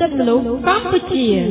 Sip Manu Campuchia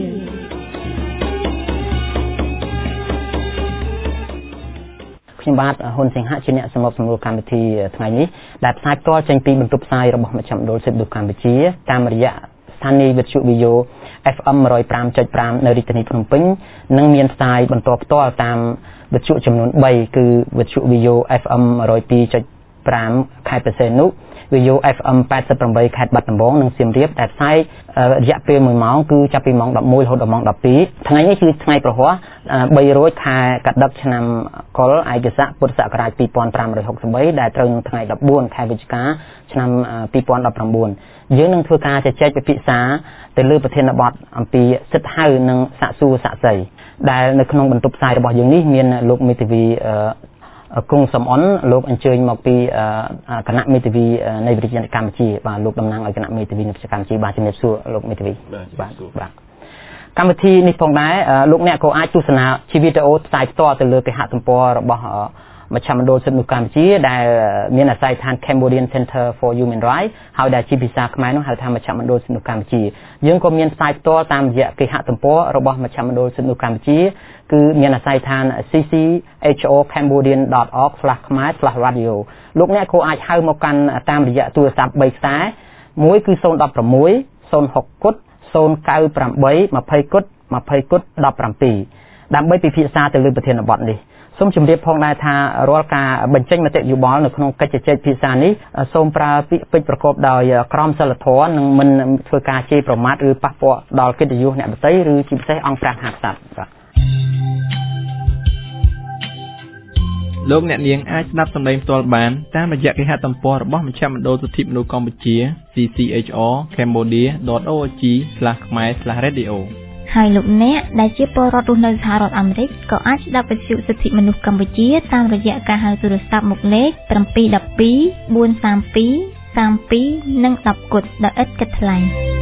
ខ្ញុំបាទហ៊ុនសិង្ហជាអ្នកសម្របសម្រួលកម្មវិធីថ្ងៃនេះដែលផ្សាយផ្ទាល់ចេញពីបន្ទប់ផ្សាយរបស់មជ្ឈមណ្ឌលសិទ្ធិមនុស្សកម្ពុជាតាមរយៈស្ថានីយ៍វិទ្យុវីដេអូ FM 105.5 នៅរាជធានីភ្នំពេញនិងមានផ្សាយបន្តផ្ទាល់តាមវិទ្យុចំនួន3គឺវិទ្យុវីដេអូ FM 102.5 ខេត្តបរសេនុវីដេអូ FM 88 ខេត្តបាត់ដំបងនិងសៀមរាបដែលផ្សាយរយៈពេល1ម៉ោងគឺចាប់ពីម៉ោង 11 រហូតដល់ម៉ោង 12 ថ្ងៃនេះគឺថ្ងៃប្រហ័ស300 ខែកដិកឆ្នាំកុលឯកស័កពុទ្ធសករាជ 2563 ដែលត្រូវនឹងថ្ងៃ 14 ខែវិច្ឆិកាឆ្នាំ 2019 យើងនឹងធ្វើការជជែកពិភាក្សាទៅលើប្រធានបទអំពីសិទ្ធិហៅនិងសាកសួរសាកសីដែលនៅក្នុងបន្ទប់ផ្សាយរបស់យើងនេះមានលោកមេធាវីគង់សំអនលោកអញ្ជើញមកពីគណៈមេធាវីនៃវិទ្យាល័យកម្ពុជាបាទលោកតំណាងឲ្យគណៈមេធាវីនៃវិទ្យាកម្ពុជាបាទជំរាបសួរលោកមេធាវីបាទកម្មវិធីនេះផងដែរលោកអ្នកក៏អាចទស្សនាជាវីដេអូផ្សាយផ្ទាល់ទៅលើគេហទំព័ររបស់មជ្ឈមណ្ឌលសិទ្ធិមនុស្សកម្ពុជាដែលមានអាស័យដ្ឋាន Cambodian Center for Human Rights ហើយដែលជាភាសាខ្មែរនោះហៅថាមជ្ឈមណ្ឌលសិទ្ធិមនុស្សកម្ពុជាយើងក៏មានផ្សាយផ្ទាល់តាមរយៈគេហទំព័ររបស់មជ្ឈមណ្ឌលសិទ្ធិមនុស្សកម្ពុជាគឺមានអាស័យដ្ឋាន cchocambodian.org/khmer/radio លោកអ្នកក៏អាចហៅមកកាន់តាមរយៈទូរស័ព្ទ3ខ្សែមួយគឺ016 060 098 20 ដើម្បីពិភាក្សាទៅលើប្រធានបទនេះសូមជម្រាបផងដែរថារាល់ការបញ្ចេញមតិយោបល់នៅក្នុងកិច្ចជជែកភាសានេះសូមប្រើពាក្យពេចន៍ប្រកបដោយក្រមសីលធម៌និងមិនធ្វើការជេរប្រមាថឬប៉ះពាល់ដល់កិត្តិយសអ្នកដទៃឬជាពិសេសអង្គព្រះមហាក្សត្របាទលោកអ្នកនាងអាចស្ដាប់សម្លេងផ្ទាល់បានតាមរយៈគេហទំព័ររបស់មជ្ឈមណ្ឌលសិទ្ធិមនុស្សកម្ពុជា cchocambodian.org/khmer/radio ហើយលោកអ្នកដែលជាពលរដ្ឋរស់នៅសហរដ្ឋអាមេរិកក៏អាចស្ដាប់វិទ្យុសិទ្ធិមនុស្សកម្ពុជាតាមរយៈការហៅទូរស័ព្ទមកលេខ712 432 32និង10គត់ដោយឥតគិតថ្លៃ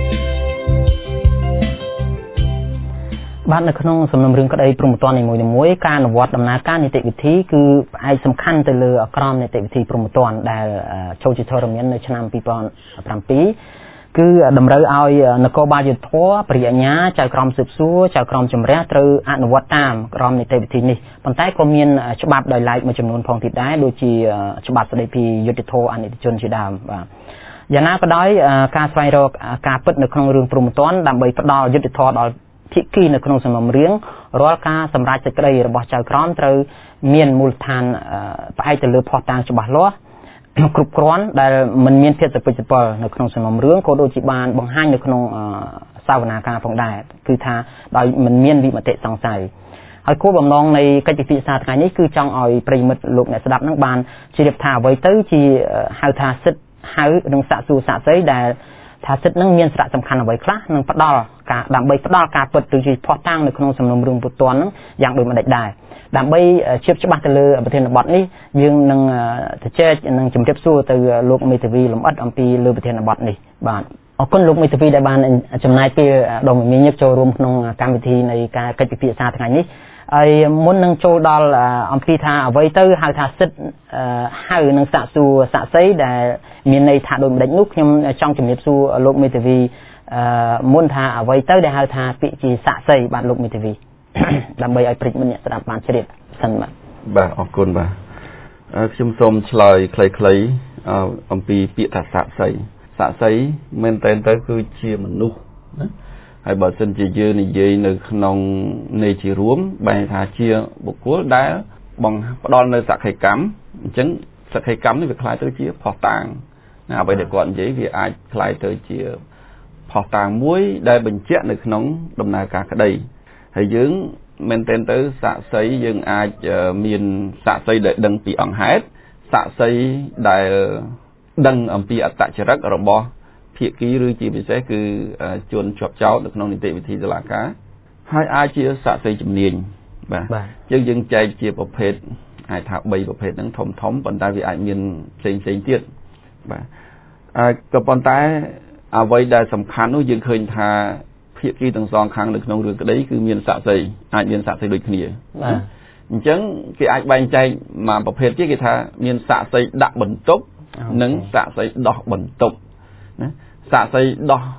បាទនៅក្នុងសំណុំរឿងក្តីព្រហ្មទណ្ឌនីមួយៗការអនុវត្តដំណើរការនីតិវិធីគឺផ្អែកសំខាន់ទៅលើក្រមនីតិវិធីព្រហ្មទណ្ឌដែលចូលជាធរមាននៅឆ្នាំ 2007 គឺតម្រូវឲ្យនគរបាលយុត្តិធម៌ព្រះអាជ្ញាចៅក្រមស៊ើបសួរចៅក្រមជំរះត្រូវអនុវត្តតាមក្រមនីតិវិធីនេះប៉ុន្តែក៏មានច្បាប់ដោយឡែកមួយចំនួនផងទៀតដែរដូចជាច្បាប់ស្តីពីយុត្តិធម៌អនិច្ចជនជាដើមបាទយ៉ាងណាក៏ដោយការស្វែងរកការពិតនៅក្នុងរឿងព្រហ្មទណ្ឌដើម្បីផ្ដល់យុត្តិធម៌ដល់ភាគីនៅក្នុងសំណុំរឿងរាល់ការសម្រេចសេចក្តីរបស់ចៅក្រមត្រូវមានមូលដ្ឋានផ្អែកទៅលើភស្តុតាងច្បាស់លាស់គ្រប់គ្រាន់ដែលមិនមានភាពសពិចសពិលនៅក្នុងសំណុំរឿងក៏ដូចជាបានបង្ហាញនៅក្នុងសាវនាការផងដែរគឺថាដោយមិនមានវិមតិសង្ស័យហើយគោលបំណងនៃកិច្ចពិភាក្សាថ្ងៃនេះគឺចង់ឲ្យប្រិយមិត្តលោកអ្នកស្ដាប់នឹងបានជ្រាបថាអ្វីទៅជាហៅថាសិទ្ធិហៅនិងសាកសួរសាកសីដែលថាសិទ្ធិនឹងមានសារៈសំខាន់អ្វីខ្លះនិងផ្ដល់ការដើម្បីផ្ដល់ការពិតទៅជាភស្តុតាងនៅក្នុងសំណុំរឿងពុទ្ធនឹងយ៉ាងដូចម្តេចដែរដើម្បីជៀបច្បាស់ទៅលើប្រធានបទនេះយើងនឹងជជែកនិងជម្រាបសួរទៅលោកមេធាវីលំអិតអំពីលើប្រធានបទនេះបាទអរគុណលោកមេធាវីដែលបានចំណាយពេលដ៏មមាញឹកចូលរួមក្នុងកម្មវិធីនៃការកិច្ចពិភាក្សាថ្ងៃនេះហើយមុននឹងចូលដល់អំពីថាអ្វីទៅហៅថាសិទ្ធិហៅនិងសាកសួរសាកសីដែលមានន័យថាដូចម្តេចនោះខ្ញុំចង់ជម្រាបសួរលោកមេធាវីមុនថាអ្វីទៅដែលហៅថាពាក្យជាសាកសីបាទលោកមេធាវីដើម្បីឲ្យប្រិយមិត្តអ្នកស្ដាប់បានជ្រាបសិនបាទអរគុណបាទខ្ញុំសូមឆ្លើយខ្លីៗអំពីពាក្យថាសាកសីមែនតើទៅគឺជាមនុស្សណាហើយបើសិនជាយើងនិយាយនៅក្នុងន័យជារួមបែរថាជាបុគ្គលដែលផ្ដល់នៅសក្ខីកម្មអញ្ចឹងសក្ខីកម្មនេះវាคล้ายទៅជាភស្តុតាងណាអ្វីដែលគាត់និយាយវាអាចคล้ายទៅជាភស្តុតាងមួយដែលបញ្ជាក់នៅក្នុងដំណើរការក្តីហើយយើងមែនទែនទៅសាកសីយើងអាចមានសាកសីដែលដឹងពីអង្គហេតុសាកសីដែលដឹងអំពីអត្តចរិតរបស់ភាគីឬជាពិសេសគឺជនជាប់ចោទនៅក្នុងនីតិវិធីតុលាការហើយអាចជាសាកសីជំនាញបាទយើងចែកជាប្រភេទអាចថា3ប្រភេទហ្នឹងធំប៉ុន្តែវាអាចមានផ្សេងទៀតបាទក៏ប៉ុន្តែអ្វីដែលសំខាន់នោះយើងឃើញថាភាគីទាំងសងខាងនៅក្នុងរឿងក្តីគឺមានសាកសីអាចមានសាកសីដូចគ្នាបាទអញ្ចឹងគេអាចបែងចែកមកប្រភេទទៀតគេថាមានសាកសីដាក់បន្ទុកនិងសាកសីដោះបន្ទុកណាសាកសីដោះ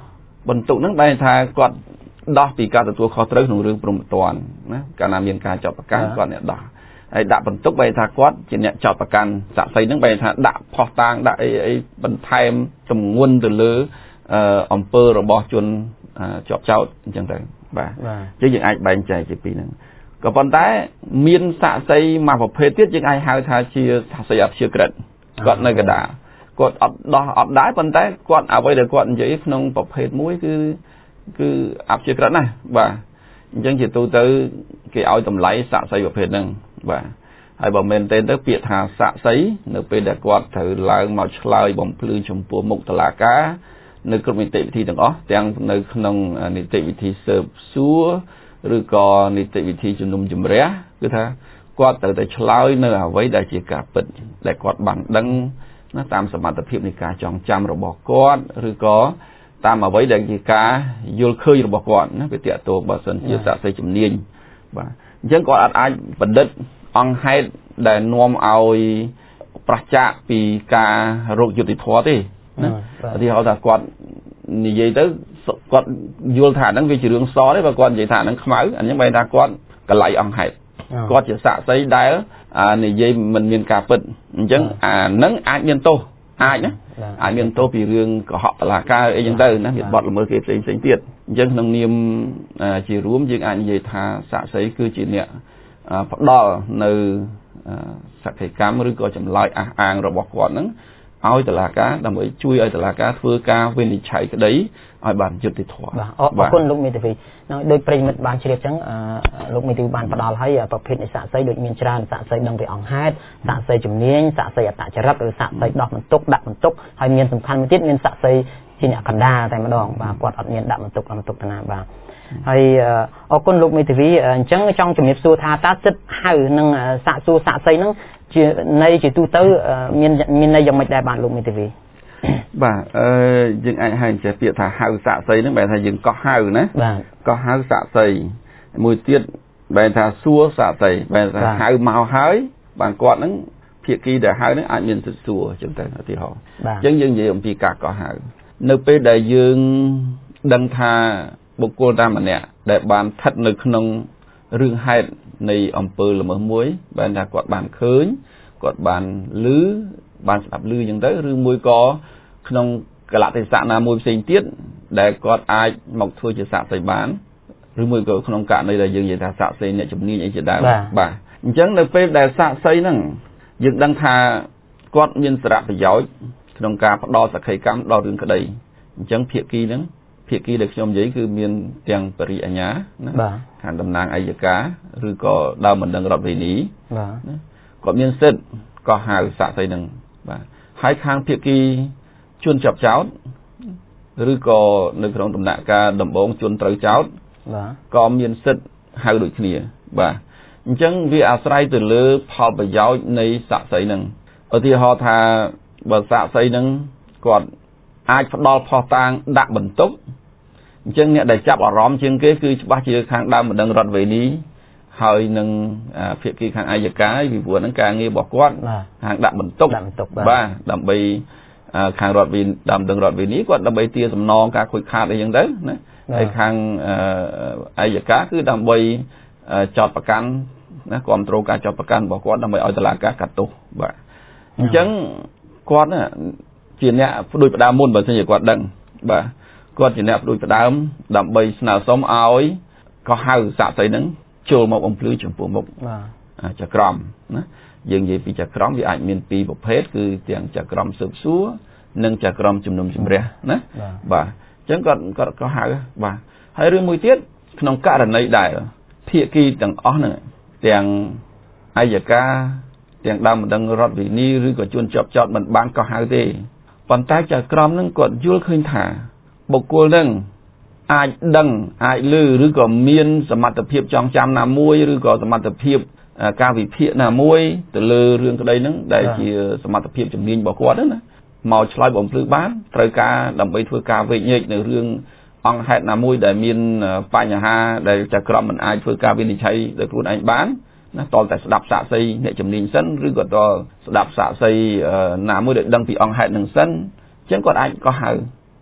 បន្ទុកហ្នឹងបែរថាគាត់ដោះពីការទទួលខុសត្រូវក្នុងរឿងព្រមត្តនណាកាលណាមានការចាប់ប្រកាន់គាត់អ្នកដោះហើយដាក់បន្ទុកបែរថាគាត់ជាអ្នកចាប់ប្រកាន់សាក្សីហ្នឹងបែរថាដាក់ផុសតាងដាក់អីបន្ថែមទម្ងន់ទៅលើអំពើរបស់ជនជាប់ចោតអញ្ចឹងទៅបាទយើងអាចបែងចែកជាពីរហ្នឹងក៏ប៉ុន្តែមានសាក្សីមួយប្រភេទទៀតយើងអាចហៅថាជាសាក្សីអព្យាក្រឹតគាត់នៅកណ្ដាលគាត់អត់ដោះអត់ដែរប៉ុន្តែគាត់អ្វីដែលគាត់និយាយក្នុងប្រភេទមួយគឺអព្យាក្រឹតណាបាទអញ្ចឹងជាទូទៅគេឲ្យតម្លៃសាក្សីប្រភេទហ្នឹងបាទហើយបើមែនទេទៅពាក្យថាសាក្សីនៅពេលដែលគាត់ត្រូវឡើងមកឆ្លើយបំភ្លឺចំពោះមុខតុលាការនៅគ្រប់នីតិវិធីទាំងអស់ទាំងនៅក្នុងនីតិវិធីស៊ើបសួរឬក៏នីតិវិធីជំនុំជម្រះគឺថាគាត់ត្រូវតែឆ្លើយនៅអ្វីដែលជាការពិតដែលគាត់បានដឹងណាតាមសមត្ថភាពនៃការចងចាំរបស់គាត់ឬក៏តាមអ្វីដែលជាការយល់ឃើញរបស់គាត់ណាវាតាក់ទងបើសិនជាសាក្សីជំនាញបាទអញ្ចឹងគាត់អាចបណ្ឌិតអង្គហេតុដែលនាំឲ្យប្រឆាចពីការរោគយុតិធម៌ទេណាឧទាហរណ៍ថាគាត់និយាយទៅគាត់យល់ថាហ្នឹងវាជារឿងសទេបើគាត់និយាយថាហ្នឹងខ្មៅអានេះបែរថាគាត់កលៃអង្គហេតុគាត់ជាសាក្សីដែលនិយាយមិនមានការពិតអញ្ចឹងអាហ្នឹងអាចមានទោសអាចណាអាចមានទោសពីរឿងកុហកតុលាការអីចឹងទៅណាវាបត់ល្មើសគេផ្សេងទៀតអញ្ចឹងក្នុងនាមជារួមយើងអាចនិយាយថាសាក្សីគឺជាអ្នកផ្ដល់នៅសក្ខីកម្មឬក៏ចម្លើយអះអាងរបស់គាត់ហ្នឹងឲ្យតុលាការដើម្បីជួយឲ្យតុលាការធ្វើការវិនិច្ឆ័យក្តីឲ្យបានយុត្តិធម៌បាទអរគុណលោកមេធាវីដោយប្រិមិត្តបានជ្រាបចឹងលោកមេធាវីបានផ្ដល់ឲ្យប្រភេទនៃសាក្សីដូចមានច្រើនសាក្សីដឹងពីអង្គហេតុសាក្សីជំនាញសាក្សីអត្តចរិតឬសាក្សីដោះបន្ទុកដាក់បន្ទុកហើយមានសំខាន់មួយទៀតមានសាក្សីជាអ្នកកណ្ដាលតែម្ដងបាទគាត់អត់មានដាក់បន្ទុកទៅណាបាទហើយអរគុណលោកមេធាវីអញ្ចឹងចង់ជំរាបសួរថាតើសិទ្ធិហៅនិងសាកសួរសាក្សីហ្នឹងជានៃជាទូទៅមានន័យយ៉ាងម៉េចដែរបាទលោកមេធាវីបាទយើងអាចហៅចេះពាក្យថាហៅសាក្សីហ្នឹងបែរថាយើងកោះហៅណាបាទកោះហៅសាក្សីមួយទៀតបែរថាសួរសាក្សីបែរថាហៅមកហើយបានគាត់ហ្នឹងភាគីដែលហៅហ្នឹងអាចមានសិទ្ធិសួរអញ្ចឹងទៅឧទាហរណ៍អញ្ចឹងយើងនិយាយអំពីការកោះហៅនៅពេលដែលយើងដឹងថាបុគ្គលតាមម្នាក់ដែលបានស្ថិតនៅក្នុងរឿងហេតុនៃអំពើល្មើសមួយបែរថាគាត់បានឃើញគាត់បានឮបានស្ដាប់ឮអញ្ចឹងទៅឬមួយក៏ក្នុងកលៈទេសៈណាមួយផ្សេងទៀតដែលគាត់អាចមកធ្វើជាសាក្សីបានឬមួយក៏ក្នុងករណីដែលយើងនិយាយថាសាក្សីអ្នកជំនាញអីជាដើមបាទអញ្ចឹងនៅពេលដែលសាក្សីហ្នឹងយើងដឹងថាគាត់មានសារៈប្រយោជន៍ក្នុងការផ្ដល់សក្ខីកម្មដល់រឿងក្តីអញ្ចឹងភាគីហ្នឹងភាគីដែលខ្ញុំនិយាយគឺមានទាំងបរិយាញ្ញាណាខាងតំណាងអัยការឬក៏ដើមបណ្ដឹងរដ្ឋវេនីបាទគាត់មានសិទ្ធិកោះហៅសាក្សីហ្នឹងបាទហើយខាងភាគីជនចាប់ចោតឬក៏នៅក្នុងដំណាក់កាលដំបងជនត្រូវចោតបាទក៏មានសិទ្ធិហៅដូចគ្នាបាទអញ្ចឹងវាអាស្រ័យទៅលើផលប្រយោជន៍នៃសាក្សីហ្នឹងឧទាហរណ៍ថាបើសាក្សីហ្នឹងគាត់អាចផ្ដល់ផុសតាងដាក់បន្ទុកអញ្ចឹងអ្នកដែលចាប់អារម្មណ៍ជាងគេគឺច្បាស់ជាខាងដើមបណ្ដឹងរដ្ឋវេនីហើយនឹងភាគីខាងអัยការពីព្រោះហ្នឹងការងាររបស់គាត់ខាងដាក់បន្ទុកបាទដើម្បីខាងរដ្ឋវេនីដើមបណ្ដឹងរដ្ឋវេនីគាត់ដើម្បីទារសំណងការខូចខាតអីចឹងទៅណាហើយខាងអัยការគឺដើម្បីចោទប្រកាន់ណាគ្រប់គ្រងការចោទប្រកាន់របស់គាត់ដើម្បីឲ្យតុលាការកាត់ទោសបាទអញ្ចឹងគាត់ជាអ្នកផ្ដួចផ្ដើមមុនបើមិនជាគាត់ដឹងបាទគាត់ជាអ្នកផ្ដួចផ្ដើមដើម្បីស្នើសុំឲ្យកោះហៅសាក្សីហ្នឹងចូលមកបំភ្លឺចំពោះមុខចក្រមណាយើងនិយាយពីចក្រមវាអាចមានពីរប្រភេទគឺទាំងចក្រមស៊ើបសួរនិងចក្រមជំនុំជម្រះណាបាទអញ្ចឹងគាត់កោះហៅបាទហើយរឿងមួយទៀតក្នុងករណីដែលភាគីទាំងអស់ហ្នឹងទាំងអัยការទាំងដើមបណ្ដឹងរដ្ឋវេនីឬក៏ជនជាប់ចោតមិនបានកោះហៅទេប៉ុន្តែចក្រមហ្នឹងគាត់យល់ឃើញថាបុគ្គលហ្នឹងអាចដឹងអាចឮឬក៏មានសមត្ថភាពចងចាំណាមួយឬក៏សមត្ថភាពការវិភាគណាមួយទៅលើរឿងក្តីហ្នឹងដែលជាសមត្ថភាពជំនាញរបស់គាត់ហ្នឹងណាមកឆ្លើយបំភ្លឺបានត្រូវការដើម្បីធ្វើការវេជ្ជញែកនៅរឿងអង្គហេតុណាមួយដែលមានបញ្ហាដែលចក្រមមិនអាចធ្វើការវិនិច្ឆ័យដោយខ្លួនឯងបានណាតលតែស្ដាប់សាក្សីអ្នកជំនាញសិនឬក៏តលស្ដាប់សាក្សីណាមួយដែលដឹងពីអង្គហេតុនឹងសិនអញ្ចឹងគាត់អាចកោះហៅ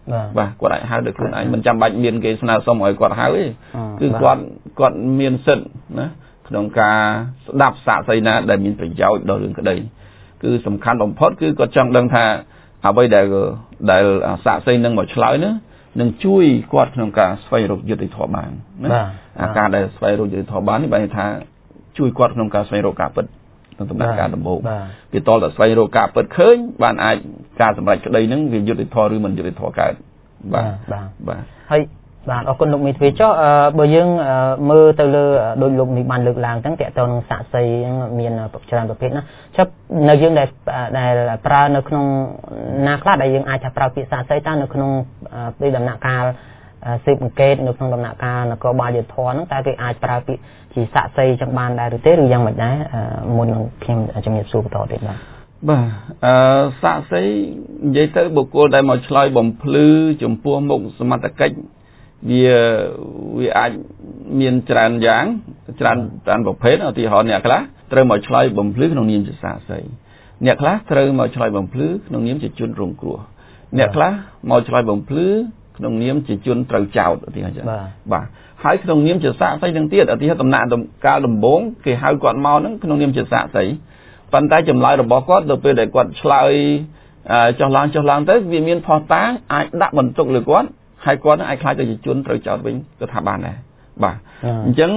បាទគាត់អាចហៅដោយខ្លួនឯងមិនចាំបាច់មានគេស្នើសុំឲ្យគាត់ហៅទេគឺគាត់មានសិទ្ធិណាក្នុងការស្ដាប់សាកសីណាដែលមានប្រយោជន៍ដល់រឿងក្តីគឺសំខាន់បំផុតគឺគាត់ចង់ដឹងថាអ្វីដែលសាកសីនឹងមកឆ្លើយនឹងជួយគាត់ក្នុងការស្វែងរកយុត្តិធម៌បានណាការដែលស្វែងរកយុត្តិធម៌បាននេះបានថាជួយគាត់ក្នុងការស្វែងរកការពិតក្នុងដំណើរការដំបូងពីតលតែស្វែងរកការពិតឃើញបានអាចការសម្រេចក្តីនឹងវាយុត្តិធម៌ឬមិនយុត្តិធម៌កើតបាទហើយបាទអរគុណលោកមេធាវីចុះបើយើងមើលទៅលើដោយលោកនេះបានលើកឡើងទាំងតើតើនឹងសាកសីមានច្រើនប្រភេទណាចាប់នៅយើងដែលប្រើនៅក្នុងណាខ្លះដែលយើងអាចថាប្រើពាក្យសាកសីតើនៅក្នុងពេលដំណាក់កាលស៊ើបអង្កេតនៅក្នុងដំណាក់កាលនគរបាលយុត្តិធម៌ហ្នឹងតើគេអាចប្រើពាក្យជាសាកសីចឹងបានដែរឬទេឬយ៉ាងម៉េចដែរមុននឹងខ្ញុំជំរាបសួរបន្តទៀតបាទសាកសីនិយាយទៅបុគ្គលដែលមកឆ្លើយបំភ្លឺចំពោះមុខសមត្ថកិច្ចវាអាចមានច្រើនយ៉ាងច្រើនតាមប្រភេទឧទាហរណ៍អ្នកខ្លះត្រូវមកឆ្លើយបំភ្លឺក្នុងនាមជាសាកសីអ្នកខ្លះត្រូវមកឆ្លើយបំភ្លឺក្នុងនាមជាជនរងគ្រោះអ្នកខ្លះមកឆ្លើយបំភ្លឺក្នុងនាមជាជនត្រូវចោទឧទាហរណ៍ចឹងបាទហើយក្នុងនាមជាសាកសីនឹងទៀតឧទាហរណ៍ដំណាក់កាលដំបូងគេហៅគាត់មកហ្នឹងក្នុងនាមជាសាកសីប៉ុន្តែចម្លើយរបស់គាត់ទៅពេលដែលគាត់ឆ្លើយចុះឡើងទៅវាមានផុសតាងអាចដាក់បន្ទុកលើគាត់ហើយគាត់នឹងអាចខ្លាចទៅជាជនត្រូវចោទវិញក៏ថាបានដែរបាទអញ្ចឹង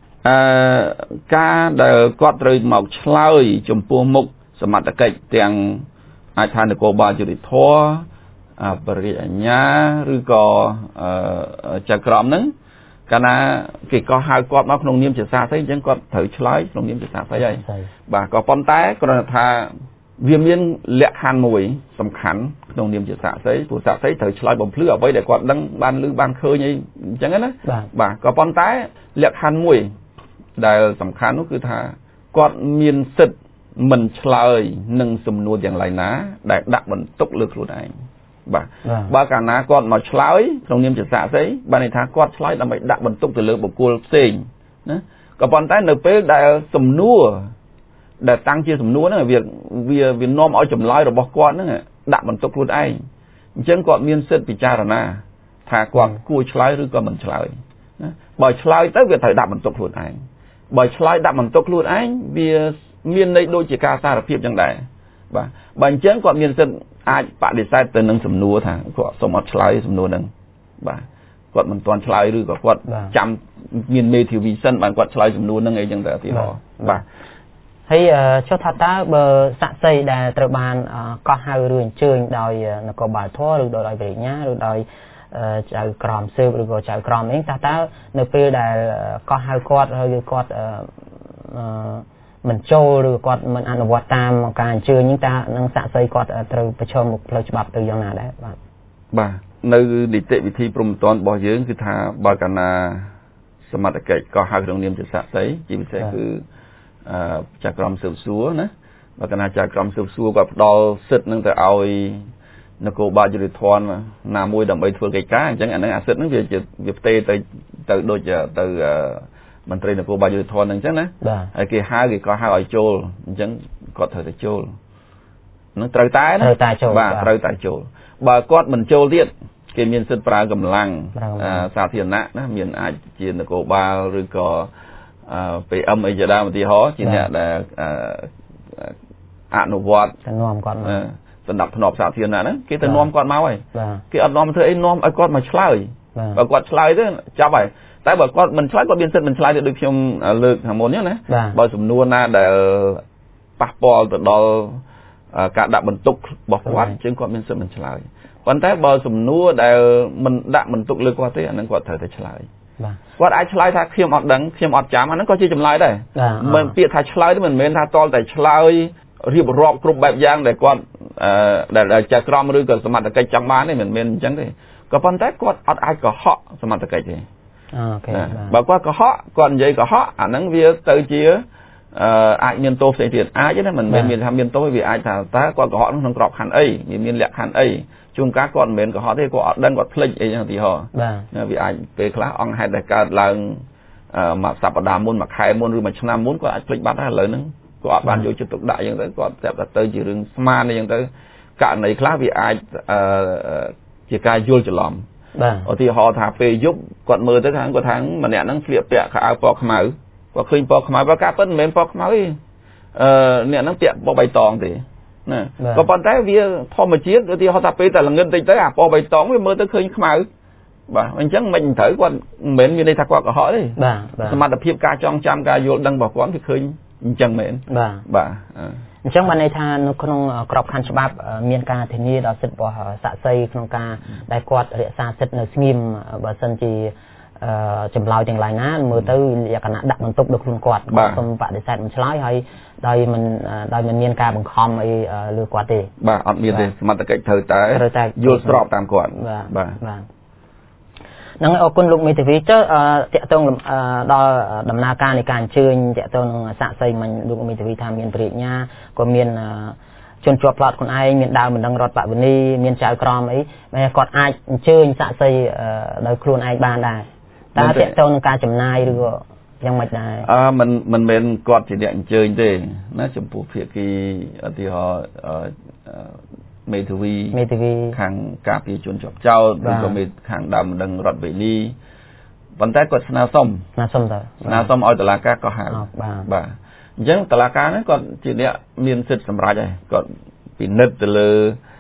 ការដែលគាត់ត្រូវមកឆ្លើយចំពោះមុខសមត្ថកិច្ចទាំងអាចថានគរបាលយុតិធធបរិយាអាជ្ញាឬក៏ចៅក្រមហ្នឹងកាលណាគេក៏ហៅគាត់មកក្នុងនាមជាសាកសីអញ្ចឹងគាត់ត្រូវឆ្លើយក្នុងនាមជាសាកសីហើយបាទក៏ប៉ុន្តែគ្រាន់តែថាវាមានលក្ខខណ្ឌមួយសំខាន់ក្នុងនាមជាសាកសីព្រោះសាកសីត្រូវឆ្លើយបំភ្លឺអ្វីដែលគាត់ដឹងបានឮបានឃើញអីអញ្ចឹងណាបាទក៏ប៉ុន្តែលក្ខខណ្ឌមួយដែលសំខាន់នោះគឺថាគាត់មានសិទ្ធិមិនឆ្លើយនឹងសំណួរយ៉ាងไรណាដែលដាក់បន្ទុកលើខ្លួនឯងបាទបើកាលណាគាត់មកឆ្លើយក្នុងនាមជាសាកសីបានន័យថាគាត់ឆ្លើយដើម្បីដាក់បន្ទុកទៅលើបុគ្គលផ្សេងណាក៏ប៉ុន្តែនៅពេលដែលសំណួរដែលតាំងជាសំណួរហ្នឹងវានាំឲ្យចម្លើយរបស់គាត់ហ្នឹងដាក់បន្ទុកខ្លួនឯងអញ្ចឹងគាត់មានសិទ្ធិពិចារណាថាគាត់គួរឆ្លើយឬក៏មិនឆ្លើយណាបើឆ្លើយទៅវាត្រូវដាក់បន្ទុកខ្លួនឯងបើឆ្លើយដាក់បន្ទុកខ្លួនឯងវាមានន័យដូចជាការសារភាពចឹងដែរបាទបើអញ្ចឹងគាត់មានសិទ្ធិអាចបដិសេធទៅនឹងសំណួរថាគាត់សូមអត់ឆ្លើយសំណួរហ្នឹងបាទគាត់មិនទាន់ឆ្លើយឬក៏គាត់ចាំមានមេធាវីសិនបានគាត់ឆ្លើយសំណួរហ្នឹងអីចឹងទៅឧទាហរណ៍បាទហើយចុះថាតើបើសាកសីដែលត្រូវបានកោះហៅឬអញ្ជើញដោយនគរបាលធម៌ឬដោយបរិញ្ញាឬដោយចៅក្រមស៊ើបឬក៏ចៅក្រមអីតើនៅពេលដែលកោះហៅគាត់ហើយគាត់មិនចូលឬគាត់មិនអនុវត្តតាមការអញ្ជើញនេះតើនឹងសាកសីគាត់ត្រូវប្រឈមមុខផ្លូវច្បាប់ទៅយ៉ាងណាដែរបាទនៅនីតិវិធីព្រហ្មទណ្ឌរបស់យើងគឺថាបើកាលណាសមត្ថកិច្ចកោះហៅក្នុងនាមជាសាកសីជាពិសេសគឺចៅក្រមស៊ើបសួរណាបើកាលណាចៅក្រមស៊ើបសួរគាត់ផ្ដល់សិទ្ធិនឹងទៅឲ្យនគរបាលយុតិធម៌ណាមួយដើម្បីធ្វើកិច្ចការអញ្ចឹងអានឹងអាសិទ្ធិនឹងវាផ្ទេរទៅដូចទៅមន្ត្រីនគរបាលយុតិធម៌ហ្នឹងអញ្ចឹងណាហើយគេហៅគេក៏ហៅឲ្យចូលអញ្ចឹងគាត់ត្រូវតែចូលនឹងត្រូវតែណាបាទត្រូវតែចូលបើគាត់មិនចូលទៀតគេមានសិទ្ធិប្រើកម្លាំងសាធារណៈណាមានអាចជានគរបាលឬក៏PM អីជាដើមឧទាហរណ៍ជាអ្នកដែលអនុវត្តទៅនាំគាត់មកសម្រាប់ធ្នាប់សាធារណៈហ្នឹងគេទៅនាំគាត់មកហើយគេអត់នាំធ្វើអីនាំឲ្យគាត់មកឆ្លើយបើគាត់ឆ្លើយទៅចាប់ហើយតែបើគាត់មិនឆ្លើយគាត់មានសិទ្ធិមិនឆ្លើយទៅដូចខ្ញុំលើកខាងមុនហ្នឹងណាបើសំណួរណាដែលប៉ះពាល់ទៅដល់ការដាក់បន្ទុករបស់គាត់អញ្ចឹងគាត់មានសិទ្ធិមិនឆ្លើយប៉ុន្តែបើសំណួរដែលមិនដាក់បន្ទុកលើគាត់ទេអាហ្នឹងគាត់ត្រូវតែឆ្លើយគាត់អាចឆ្លើយថាខ្ញុំអត់ដឹងខ្ញុំអត់ចាំអាហ្នឹងក៏ជាចម្លើយដែរមិនពាក្យថាឆ្លើយទេមិនមែនថាតលតែឆ្លើយរៀបរាប់គ្រប់បែបយ៉ាងដែលគាត់ដែលចៅក្រមឬក៏សមត្ថកិច្ចចង់បានទេមិនមែនអញ្ចឹងទេក៏ប៉ុន្តែគាត់អត់អាចកុហកសមត្ថកិច្ចទេអូខេបើគាត់កុហកគាត់និយាយកុហកអាហ្នឹងវាទៅជាអាចមានទោសផ្សេងទៀតអាចណាមិនមែនមានថាមានទោសវាអាចថាតើគាត់កុហកក្នុងក្របខ័ណ្ឌអីវាមានលក្ខខណ្ឌអីជួនកាលគាត់មិនមែនកុហកទេគាត់អត់ដឹងគាត់ភ្លេចអីចឹងឧទាហរណ៍វាអាចពេលខ្លះអង្គហេតុដែលកើតឡើងមួយសប្តាហ៍មុនមួយខែមុនឬមួយឆ្នាំមុនគាត់អាចភ្លេចបាត់ហើយឥឡូវហ្នឹងគាត់អត់បានយកចិត្តទុកដាក់អញ្ចឹងទៅគាត់ស្រាប់តែទៅជារឿងស្មានអញ្ចឹងទៅករណីខ្លះវាអាចជាការយល់ច្រឡំឧទាហរណ៍ថាពេលយប់គាត់មើលទៅខាងគាត់ថាម្នាក់ហ្នឹងស្លៀកពាក់ខោអាវពណ៌ខ្មៅគាត់ឃើញពណ៌ខ្មៅបើការពិតមិនមែនពណ៌ខ្មៅទេអ្នកហ្នឹងពាក់ពណ៌បៃតងទេណាក៏ប៉ុន្តែវាធម្មជាតិឧទាហរណ៍ថាពេលតែល្ងិតតិចទៅអាពណ៌បៃតងវាមើលទៅឃើញខ្មៅបាទអញ្ចឹងមិនត្រូវគាត់មិនមែនមានន័យថាគាត់កុហកទេសមត្ថភាពការចងចាំការយល់ដឹងរបស់គាត់វាឃើញអញ្ចឹងមែនបាទអញ្ចឹងបានន័យថានៅក្នុងក្របខ័ណ្ឌច្បាប់មានការធានាដល់សិទ្ធិរបស់សាក្សីក្នុងការដែលគាត់រក្សាសិទ្ធិនៅស្ងៀមបើសិនជាចម្លើយទាំងឡាយណាមើលទៅលក្ខណៈដាក់បន្ទុកដល់ខ្លួនគាត់សូមបដិសេធមិនឆ្លើយហើយដោយមិនមានការបង្ខំអីលើគាត់ទេបាទអត់មានទេសមត្ថកិច្ចត្រូវតែយល់ស្របតាមគាត់បាទនឹងអរគុណលោកមេធាវីចុះតកតងដល់ដំណើរការនៃការអញ្ជើញតកតងនឹងសាក្សីមិនលោកមេធាវីថាមានបរិញ្ញាក៏មានជនជាប់ផ្លត់ខ្លួនឯងមានដើមមិនដឹងរដ្ឋបវេនីមានចៅក្រមអីគាត់អាចអញ្ជើញសាក្សីដោយខ្លួនឯងបានដែរតើតកតងនឹងការចំណាយឬក៏យ៉ាងម៉េចដែរមិនមែនគាត់ជាអ្នកអញ្ជើញទេណាចំពោះភាគីឧទាហរណ៍មេធាវីខាងការពារជនជាប់ចោតឬក៏មេខាងដើមមិនដឹងរដ្ឋវេនីប៉ុន្តែគាត់ស្នើសុំឲ្យតុលាការកោះហៅបាទអញ្ចឹងតុលាការហ្នឹងគាត់ជាអ្នកមានសិទ្ធិសម្រេចហើយគាត់ពិនិត្យទៅលើ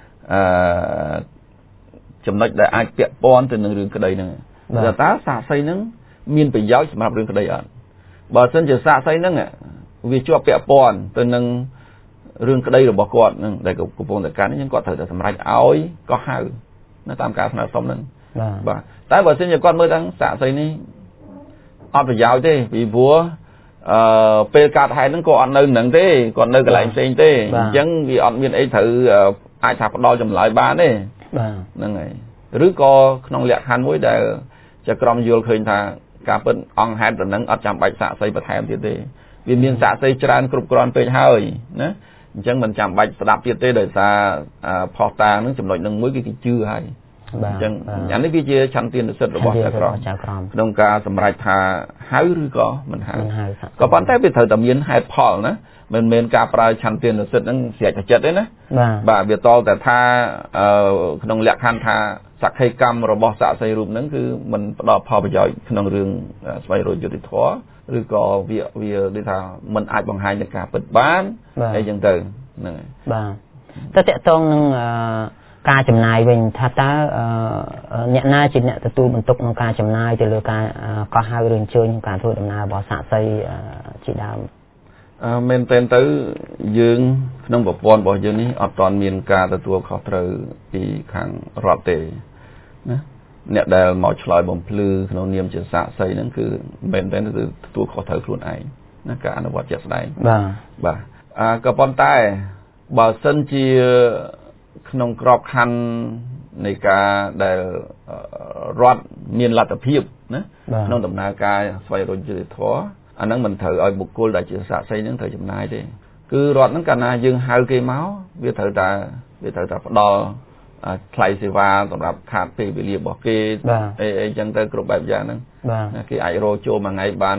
ចំណុចដែលអាចពាក់ព័ន្ធទៅនឹងរឿងក្តីហ្នឹងតើសាក្សីហ្នឹងមានប្រយោជន៍សម្រាប់រឿងក្តីអត់បើមិនជាសាក្សីហ្នឹងវាជាប់ពាក់ព័ន្ធទៅនឹងរឿងក្តីរបស់គាត់នឹងដែលកំពុងតែកាន់អញ្ចឹងគាត់ត្រូវតែសម្រេចឲ្យកោះហៅនៅតាមការស្នើសុំហ្នឹងបាទតែបើមិនជាគាត់មើលថាសាក្សីនេះអត់ប្រយោជន៍ទេពីព្រោះពេលកើតហេតុហ្នឹងក៏អត់នៅនឹងទេគាត់នៅកន្លែងផ្សេងទេអញ្ចឹងវាអត់មានអីត្រូវអាចថាផ្ដល់ចម្លើយបានទេបាទហ្នឹងហើយឬក៏ក្នុងលក្ខខណ្ឌមួយដែលចក្រមយល់ឃើញថាការពិតអង្គហេតុទៅនឹងអត់ចាំបាច់សាក្សីបន្ថែមទៀតទេវាមានសាក្សីច្រើនគ្រប់គ្រាន់ពេកហើយណាអញ្ចឹងមិនចាំបាច់ស្ដាប់ទៀតទេដោយសារផុសតាហ្នឹងចំណុចនឹងមួយគេជឿហើយអញ្ចឹងអានេះវាជាឆន្ទានុសិទ្ធិរបស់ចៅក្រមក្នុងការសម្រេចថាហៅឬក៏មិនហៅក៏ប៉ុន្តែវាត្រូវតែមានហេតុផលណាមិនមែនការប្រើឆន្ទានុសិទ្ធិហ្នឹងស្រេចតែចិត្តទេណាបាទវាតលតែថាក្នុងលក្ខខណ្ឌថាសក្ខីកម្មរបស់សាក្សីរូបហ្នឹងគឺមិនផ្ដល់ផលប្រយោជន៍ក្នុងរឿងស្វែងរកយុត្តិធម៌ឬក៏វាដូចថាមិនអាចបង្ហាញនឹងការពិតបានអីចឹងទៅហ្នឹងហើយបាទតើតកតងនឹងការចំណាយវិញថាតើអ្នកណាជាអ្នកទទួលបន្ទុកក្នុងការចំណាយទៅលើការកោះហៅឬអញ្ជើញក្នុងការធ្វើដំណើររបស់សាក្សីជាដើមមែនទែនទៅយើងក្នុងប្រព័ន្ធរបស់យើងនេះអត់ទាន់មានការទទួលខុសត្រូវពីខាងរដ្ឋទេណាអ្នកដែលមកឆ្លើយបំភ្លឺក្នុងនាមជាសាក្សីហ្នឹងគឺមែនទែនទៅទទួលខុសត្រូវខ្លួនឯងណាការអនុវត្តជាក់ស្ដែងបាទក៏ប៉ុន្តែបើសិនជាក្នុងក្របខ័ណ្ឌនៃការដែលរដ្ឋមានលទ្ធភាពណាក្នុងដំណើរការស្វែងរកយុត្តិធម៌អាហ្នឹងមិនត្រូវឲ្យបុគ្គលដែលជាសាក្សីហ្នឹងត្រូវចំណាយទេគឺរដ្ឋហ្នឹងកាលណាយើងហៅគេមកវាត្រូវតែផ្ដល់ថ្លៃសេវាសម្រាប់ខាតពេលវេលារបស់គេអីចឹងទៅគ្រប់បែបយ៉ាងហ្នឹងគេអាចរកចូលមួយថ្ងៃបាន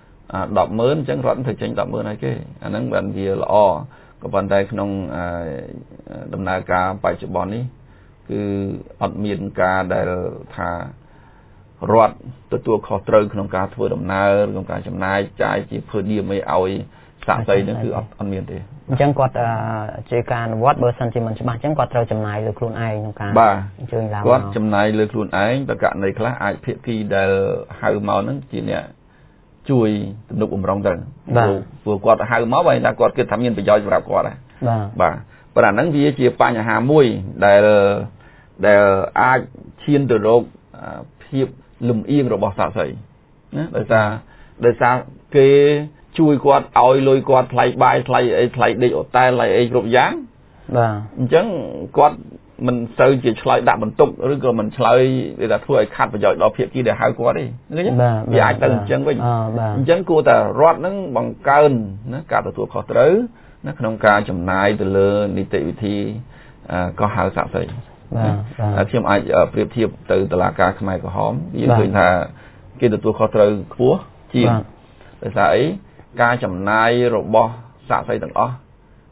10,000 អញ្ចឹងរដ្ឋត្រូវចេញ 10,000 ឲ្យគេអាហ្នឹងបានវាល្អក៏ប៉ុន្តែក្នុងដំណើរការបច្ចុប្បន្ននេះគឺអត់មានការដែលថារដ្ឋទទួលខុសត្រូវក្នុងការធ្វើដំណើរក្នុងការចំណាយចាយជាភើឌៀមឲ្យសាក្សីហ្នឹងគឺអត់មានទេអញ្ចឹងគាត់ជាការអនុវត្តបើសិនជាមិនច្បាស់អញ្ចឹងគាត់ត្រូវចំណាយលើខ្លួនឯងក្នុងការអញ្ជើញឡើងគាត់ចំណាយលើខ្លួនឯងបើករណីខ្លះអាចភាគីដែលហៅមកហ្នឹងជាអ្នកជួយទំនុកបំរុងទៅព្រោះគាត់ហៅមកបើថាគាត់គិតថាមានប្រយោជន៍សម្រាប់គាត់ដែរបាទប៉ុន្តែហ្នឹងវាជាបញ្ហាមួយដែលអាចឈានទៅរកភាពលំអៀងរបស់សាក្សីណាដោយសារគេជួយគាត់ឲ្យលុយគាត់ថ្លៃបាយថ្លៃអីថ្លៃដេកអូតែលថ្លៃអីគ្រប់យ៉ាងបាទអញ្ចឹងគាត់មិនសូវជាឆ្លើយដាក់បន្ទុកឬក៏មិនឆ្លើយគេថាធ្វើឲ្យខាត់ប្រយោជន៍ដល់ភាគីដែលហៅគាត់ទេឃើញវាអាចទៅអញ្ចឹងវិញអញ្ចឹងគួរតែរដ្ឋនឹងបង្កើនណាការទទួលខុសត្រូវណាក្នុងការចំណាយទៅលើនីតិវិធីកោះហៅសាក្សីបាទខ្ញុំអាចប្រៀបធៀបទៅតុលាការខ្មែរក្រហមយើងឃើញថាគេទទួលខុសត្រូវខ្ពស់ជាងដោយសារអីការចំណាយរបស់សាក្សីទាំងអស់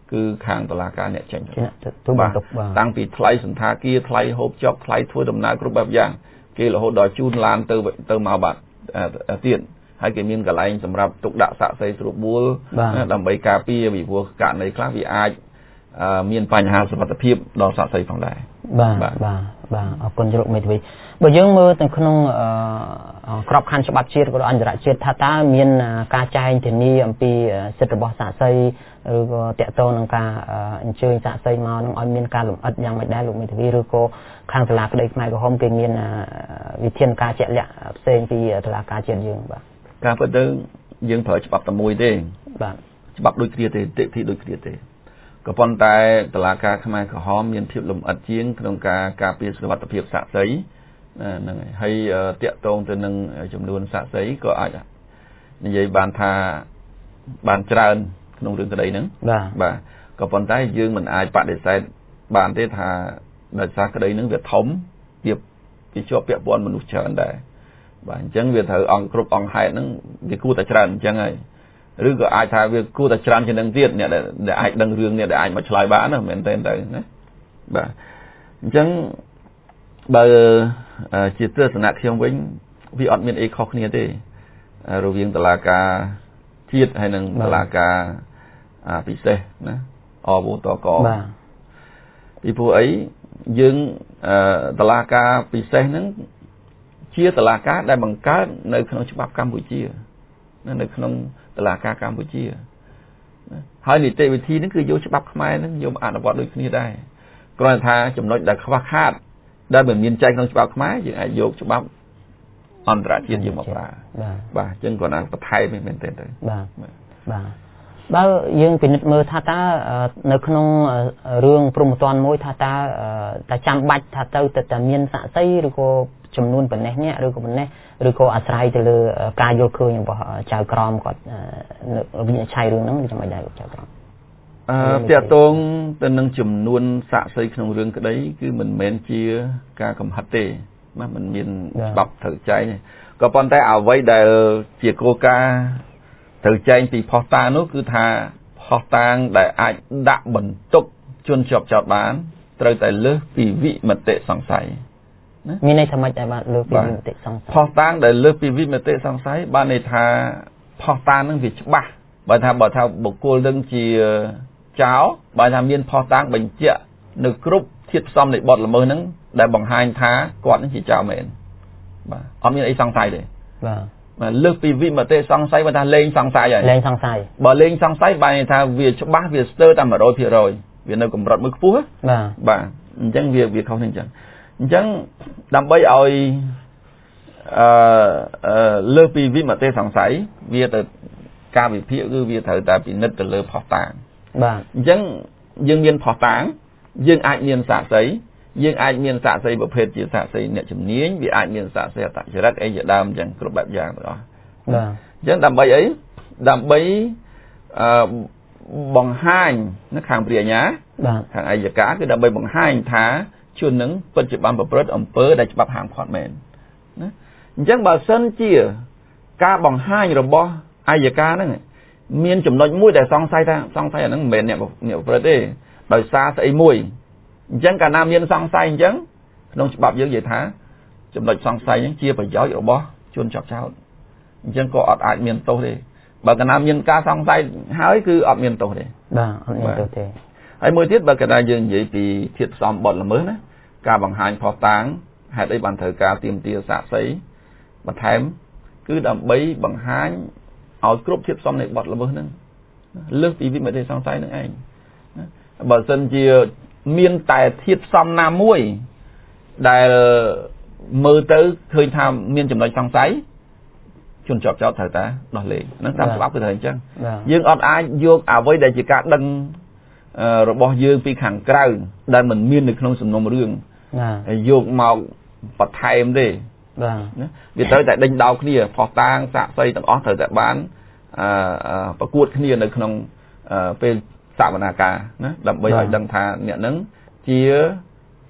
គឺខាងតុលាការអ្នកចេញបាទតាំងពីថ្លៃសន្តាគារថ្លៃហូបចុកថ្លៃធ្វើដំណើរគ្រប់បែបយ៉ាងគេរហូតដល់ជូនឡានទៅមកបាទទៀតហើយគេមានកន្លែងសម្រាប់ទុកដាក់សាក់សីស្រួលបួលដើម្បីការពារពីព្រោះករណីខ្លះវាអាចមានបញ្ហាសុខភាពដល់សាក់សីផងដែរបាទអរគុណលោកមេធាវីបើយើងមើលទៅក្នុងក្របខ័ណ្ឌច្បាប់ជាតិក៏អន្តរជាតិថាតើមានការចែងធានាអំពីសិទ្ធិរបស់សាក់សីឬក៏តកតងនឹងការអញ្ជើញសាក់សីមកនឹងឲ្យមានការលំអិតយ៉ាងម៉េចដែរលោកមេធាវីឬក៏ខាងសាលាក្តីខ្មែរក្រហមគេមានវិធានការជាក់លាក់ផ្សេងពីតុលាការជាតិយើងបាទការពិតទៅយើងប្រើច្បាប់តែមួយទេបាទច្បាប់ដូចគ្នាទេទិដ្ឋិដូចគ្នាទេក៏ប៉ុន្តែតុលាការខ្មែរក្រហមមានភាពលំអិតជាងក្នុងការពារសុវត្ថិភាពសាក់សីហ្នឹងហើយតាក់ទងទៅនឹងចំនួនសាក់សីក៏អាចនិយាយបានថាបានច្រើនក្នុងរឿងក្តីហ្នឹងបាទក៏ប៉ុន្តែយើងមិនអាចបដិសេធបានទេថាដោយសារក្តីហ្នឹងវាធំវាជាប់ពាក់ព័ន្ធមនុស្សច្រើនដែរបាទអញ្ចឹងវាត្រូវអង្គគ្រប់អង្គហេតុហ្នឹងវាគួរតែច្រើនអញ្ចឹងហើយឬក៏អាចថាវាគួរតែច្រើនជាងនឹងទៀតអ្នកដែលអាចដឹងរឿងនេះដែលអាចមកឆ្លើយបានណាមែនទេទៅណាបាទអញ្ចឹងបើជាទស្សនៈខ្ញុំវិញវាអត់មានអីខុសគ្នាទេរវាងតុលាការជាតិហើយនិងតុលាការពិសេសណាអវតកបាទពីព្រោះអីយើងតុលាការពិសេសហ្នឹងជាតុលាការដែលបង្កើតនៅក្នុងច្បាប់កម្ពុជានៅក្នុងតុលាការកម្ពុជាហើយនីតិវិធីហ្នឹងគឺយកច្បាប់ខ្មែរហ្នឹងយកអនុវត្តដូចគ្នាដែរគ្រាន់តែថាចំណុចដែលខ្វះខាតដែលមិនមានចែងក្នុងច្បាប់ខ្មែរយើងអាចយកច្បាប់អន្តរជាតិយកមកប្រើបាទអញ្ចឹងគាត់ណាបន្ថែមមែនទេទៅបាទបើយើងពិនិត្យមើលថាតើនៅក្នុងរឿងព្រហ្មទណ្ឌមួយថាតើចាំបាច់ថាទៅតែមានសាក់សីឬក៏ចំនួនប៉ុណ្ណេះនេះឬក៏ប៉ុណ្ណេះឬក៏អាស្រ័យទៅលើការយល់ឃើញរបស់ចៅក្រមគាត់វិនិច្ឆ័យរឿងហ្នឹងវាចាំបាច់ដែរលោកចៅក្រមតាក់ទងទៅនឹងចំនួនសាក់សីក្នុងរឿងក្តីគឺមិនមែនជាការកំហិតទេណាมันមានច្បាប់ត្រូវចែងក៏ប៉ុន្តែអ្វីដែលជាគោលការណ៍ត្រូវចែងពីផុសតាងនោះគឺថាផុសតាងដែលអាចដាក់បន្ទុកជនជាប់ចោទបានត្រូវតែលើសពីវិមតិសង្ស័យមានន័យថាម៉េចដែរបាទលើសពីវិមតិសង្ស័យផុសតាងដែលលើសពីវិមតិសង្ស័យបានន័យថាផុសតាងនឹងវាច្បាស់បើថាបុគ្គលនឹងជាចោលបើថាមានផុសតាងបញ្ជាក់នៅគ្រប់ធាតុផ្សំនៃបទល្មើសហ្នឹងដែលបង្ហាញថាគាត់នឹងជាចោលមែនបាទអត់មានអីសង្ស័យទេបាទលើសពីវិមតិសង្ស័យបើថាលេងសង្ស័យហើយលេងសង្ស័យបើលេងសង្ស័យបានន័យថាវាច្បាស់វាស្ទើរតែ 100% វានៅកម្រិតមួយខ្ពស់បាទអញ្ចឹងវាខុសនេះអញ្ចឹងដើម្បីឲ្យលើសពីវិមតិសង្ស័យវាទៅការវិភាគគឺវាត្រូវតែពិនិត្យទៅលើផុសតាងបាទអញ្ចឹងយើងមានផុសតាងយើងអាចមានសាក្សីយើងអាចមានសាក្សីប្រភេទជាសាក្សីអ្នកជំនាញវាអាចមានសាក្សីអត្តចរិតអីជាដើមអញ្ចឹងគ្រប់បែបយ៉ាងទាំងអស់បាទអញ្ចឹងដើម្បីអីដើម្បីបង្ហាញនៅខាងព្រះអាជ្ញាខាងអัยការគឺដើម្បីបង្ហាញថាជននឹងពិតជាបានប្រព្រឹត្តអំពើដែលច្បាប់ហាមឃាត់មែនណាអញ្ចឹងបើសិនជាការបង្ហាញរបស់អัยការហ្នឹងមានចំណុចមួយដែលសង្ស័យអាហ្នឹងមិនមែនអ្នកប្រព្រឹត្តទេដោយសារស្អីមួយអញ្ចឹងកាលណាមានសង្ស័យអញ្ចឹងក្នុងច្បាប់យើងនិយាយថាចំណុចសង្ស័យហ្នឹងជាប្រយោជន៍របស់ជនជាប់ចោទអញ្ចឹងក៏អត់អាចមានទោសទេបើកាលណាមានការសង្ស័យហើយគឺអត់មានទោសទេបាទអត់មានទោសទេហើយមួយទៀតបើកាលណាយើងនិយាយពីធាតុផ្សំបទល្មើសណាការបង្ហាញផុសតាងហេតុអីបានត្រូវការទាមទារសាក្សីបន្ថែមគឺដើម្បីបង្ហាញឲ្យគ្រប់ធាតុផ្សំនៃបទល្មើសហ្នឹងលើសពីវិមតិសង្ស័យនឹងឯងបើសិនជាមានតែធាតុផ្សំណាមួយដែលមើលទៅឃើញថាមានចំណុចសង្ស័យជនជាប់ចោទត្រូវតែដោះលែងហ្នឹងតាមច្បាប់គឺត្រូវអញ្ចឹងយើងអត់អាចយកអ្វីដែលជាការដឹងរបស់យើងពីខាងក្រៅដែលមិនមាននៅក្នុងសំណុំរឿងយកមកបន្ថែមទេបាទវាត្រូវតែដេញដោលគ្នាផុសតាងសាក្សីទាំងអស់ត្រូវតែបានប្រកួតគ្នានៅក្នុងពេលសវនាការណាដើម្បីឲ្យដឹងថាអ្នកហ្នឹងជា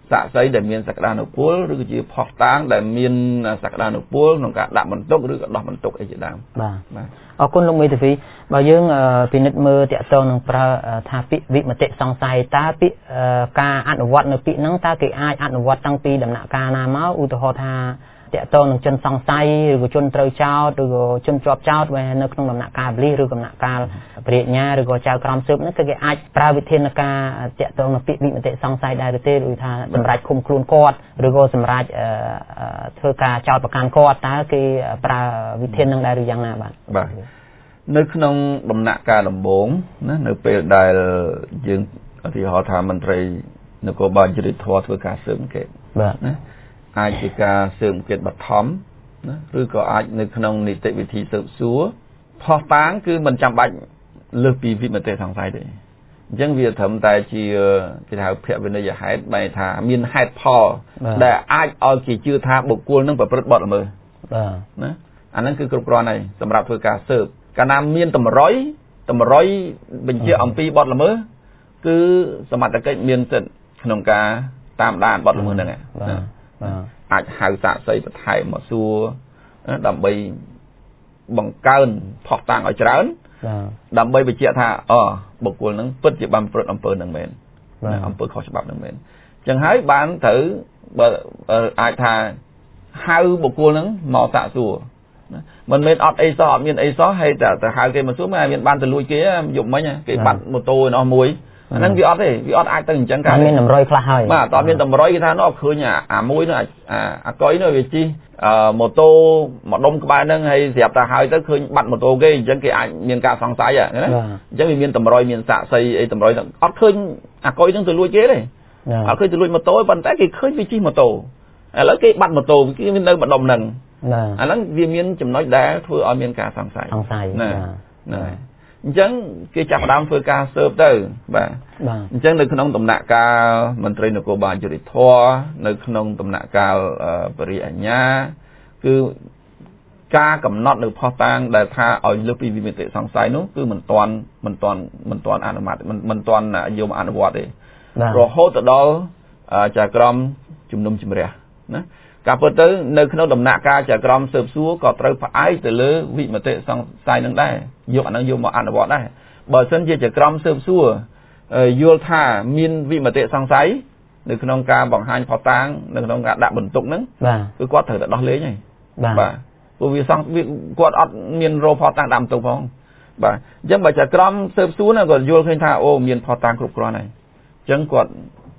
សាក់សីដែលមានសក្តានុពលឬក៏ជាផុសតាងដែលមានសក្តានុពលក្នុងការដាក់បន្ទុកឬក៏ដោះបន្ទុកអីជាដើមបាទអរគុណលោកមេធាវីបើយើងពិនិត្យមើលតាក់ទងនឹងប្រើថាពាក្យវិមតិសង្ស័យតើពាក្យការអនុវត្តនៅពាក្យហ្នឹងតើគេអាចអនុវត្តតាំងពីដំណាក់កាលណាមកឧទាហរណ៍ថាតាក់ទងនឹងជនសង្ស័យឬក៏ជនត្រូវចោទឬក៏ជនជាប់ចោទនៅក្នុងដំណាក់កាលប៉ូលីសឬដំណាក់កាលប្រាជ្ញាឬក៏ចៅក្រមស៊ើបហ្នឹងគឺគេអាចប្រើវិធានការតាក់ទងនឹងពាក្យវិមតិសង្ស័យដែរឬទេដូចថាសម្រាប់ឃុំខ្លួនគាត់ឬក៏សម្រាប់ធ្វើការចោទប្រកាន់គាត់តើគេប្រើវិធានហ្នឹងដែរឬយ៉ាងណាបាទនៅក្នុងដំណាក់កាលដំបូងណានៅពេលដែលយើងឧទាហរណ៍ថាមន្ត្រីនគរបាលយុតិធម៌ធ្វើការស៊ើបអង្កេតបាទណាអាចជាការស៊ើបអង្កេតបឋមណាឬក៏អាចនៅក្នុងនីតិវិធីស៊ើបសួរផុសតាងគឺមិនចាំបាច់លើសពីវិមតិសង្ស័យទេអញ្ចឹងវាត្រឹមតែជាគេហៅភវិន័យហេតុបែរថាមានហេតុផលដែលអាចឲ្យគេជឿថាបុគ្គលនឹងប្រព្រឹត្តបទល្មើសបាទណាអាហ្នឹងគឺគ្រប់គ្រាន់ហើយសម្រាប់ធ្វើការស៊ើបកាលណាមានតម្រុយបញ្ជាអំពីបទល្មើសគឺសមត្ថកិច្ចមានសិទ្ធិក្នុងការតាមដានបទល្មើសហ្នឹងអាចហៅសាក្សីបន្ថែមមកសួរដើម្បីបង្កើនផុសតាងឲ្យច្រើនដើម្បីបញ្ជាក់ថាបុគ្គលហ្នឹងពិតជាបានប្រព្រឹត្តអំពើហ្នឹងមែនអំពើខុសច្បាប់ហ្នឹងមែនអញ្ចឹងហើយបានត្រូវបើអាចថាហៅបុគ្គលហ្នឹងមកសាកសួរមិនមែនអត់អីសោះអត់មានអីសោះហើយតែហៅគេមកសួរមិនមានបានទៅលួចគេយប់មិញគេបាត់ម៉ូតូឯនោះមួយអាហ្នឹងវាអត់ទេវាអត់អាចទៅអញ្ចឹងកើតមានតម្រុយខ្លះហើយបាទតើមានតម្រុយគេថានោះឃើញអាមួយនោះអាកុយនោះវាជិះម៉ូតូមកដុំក្បែរហ្នឹងហើយស្រាប់តែហើយទៅឃើញបាត់ម៉ូតូគេអញ្ចឹងគេអាចមានការសង្ស័យណាអញ្ចឹងវាមានតម្រុយមានសាក់សីអីតម្រុយអត់ឃើញអាកុយហ្នឹងទៅលួចគេទេអត់ឃើញទៅលួចម៉ូតូប៉ុន្តែគេឃើញវាជិះម៉ូតូឥឡូវគេបាត់ម៉ូតូគេមាននៅម្ដុំហ្នឹងអាហ្នឹងវាមានចំណុចដែលធ្វើឲ្យមានការសង្ស័យណាអញ្ចឹងគេចាប់ផ្ដើមធ្វើការស៊ើបទៅបាទអញ្ចឹងនៅក្នុងដំណាក់កាលមន្ត្រីនគរបាលយុតិធម៌នៅក្នុងដំណាក់កាលបរិយាញ្ញាគឺការកំណត់នៅផុសតាងដែលថាឲ្យលើសពីវិមតិសង្ស័យនោះគឺមិនទាន់អនុម័តមិនទាន់យកអនុវត្តទេរហូតទៅដល់ចៅក្រមជំនុំជម្រះណាការពិតទៅនៅក្នុងដំណាក់កាលចៅក្រមស៊ើបសួរក៏ត្រូវផ្អែកទៅលើវិមតិសង្ស័យនឹងដែរយកអានឹងយកមកអនុវត្តដែរបើមិនជាចៅក្រមស៊ើបសួរយល់ថាមានវិមតិសង្ស័យនៅក្នុងការបង្ហាញផុសតាងនៅក្នុងការដាក់បន្ទុកហ្នឹងគឺគាត់ត្រូវតែដោះលែងហើយបាទព្រោះវាគាត់អត់មានរោផុសតាងដាក់បន្ទុកផងបាទអញ្ចឹងបើចៅក្រមស៊ើបសួរគាត់យល់ឃើញថាអូមានផុសតាងគ្រប់គ្រាន់ហើយអញ្ចឹងគាត់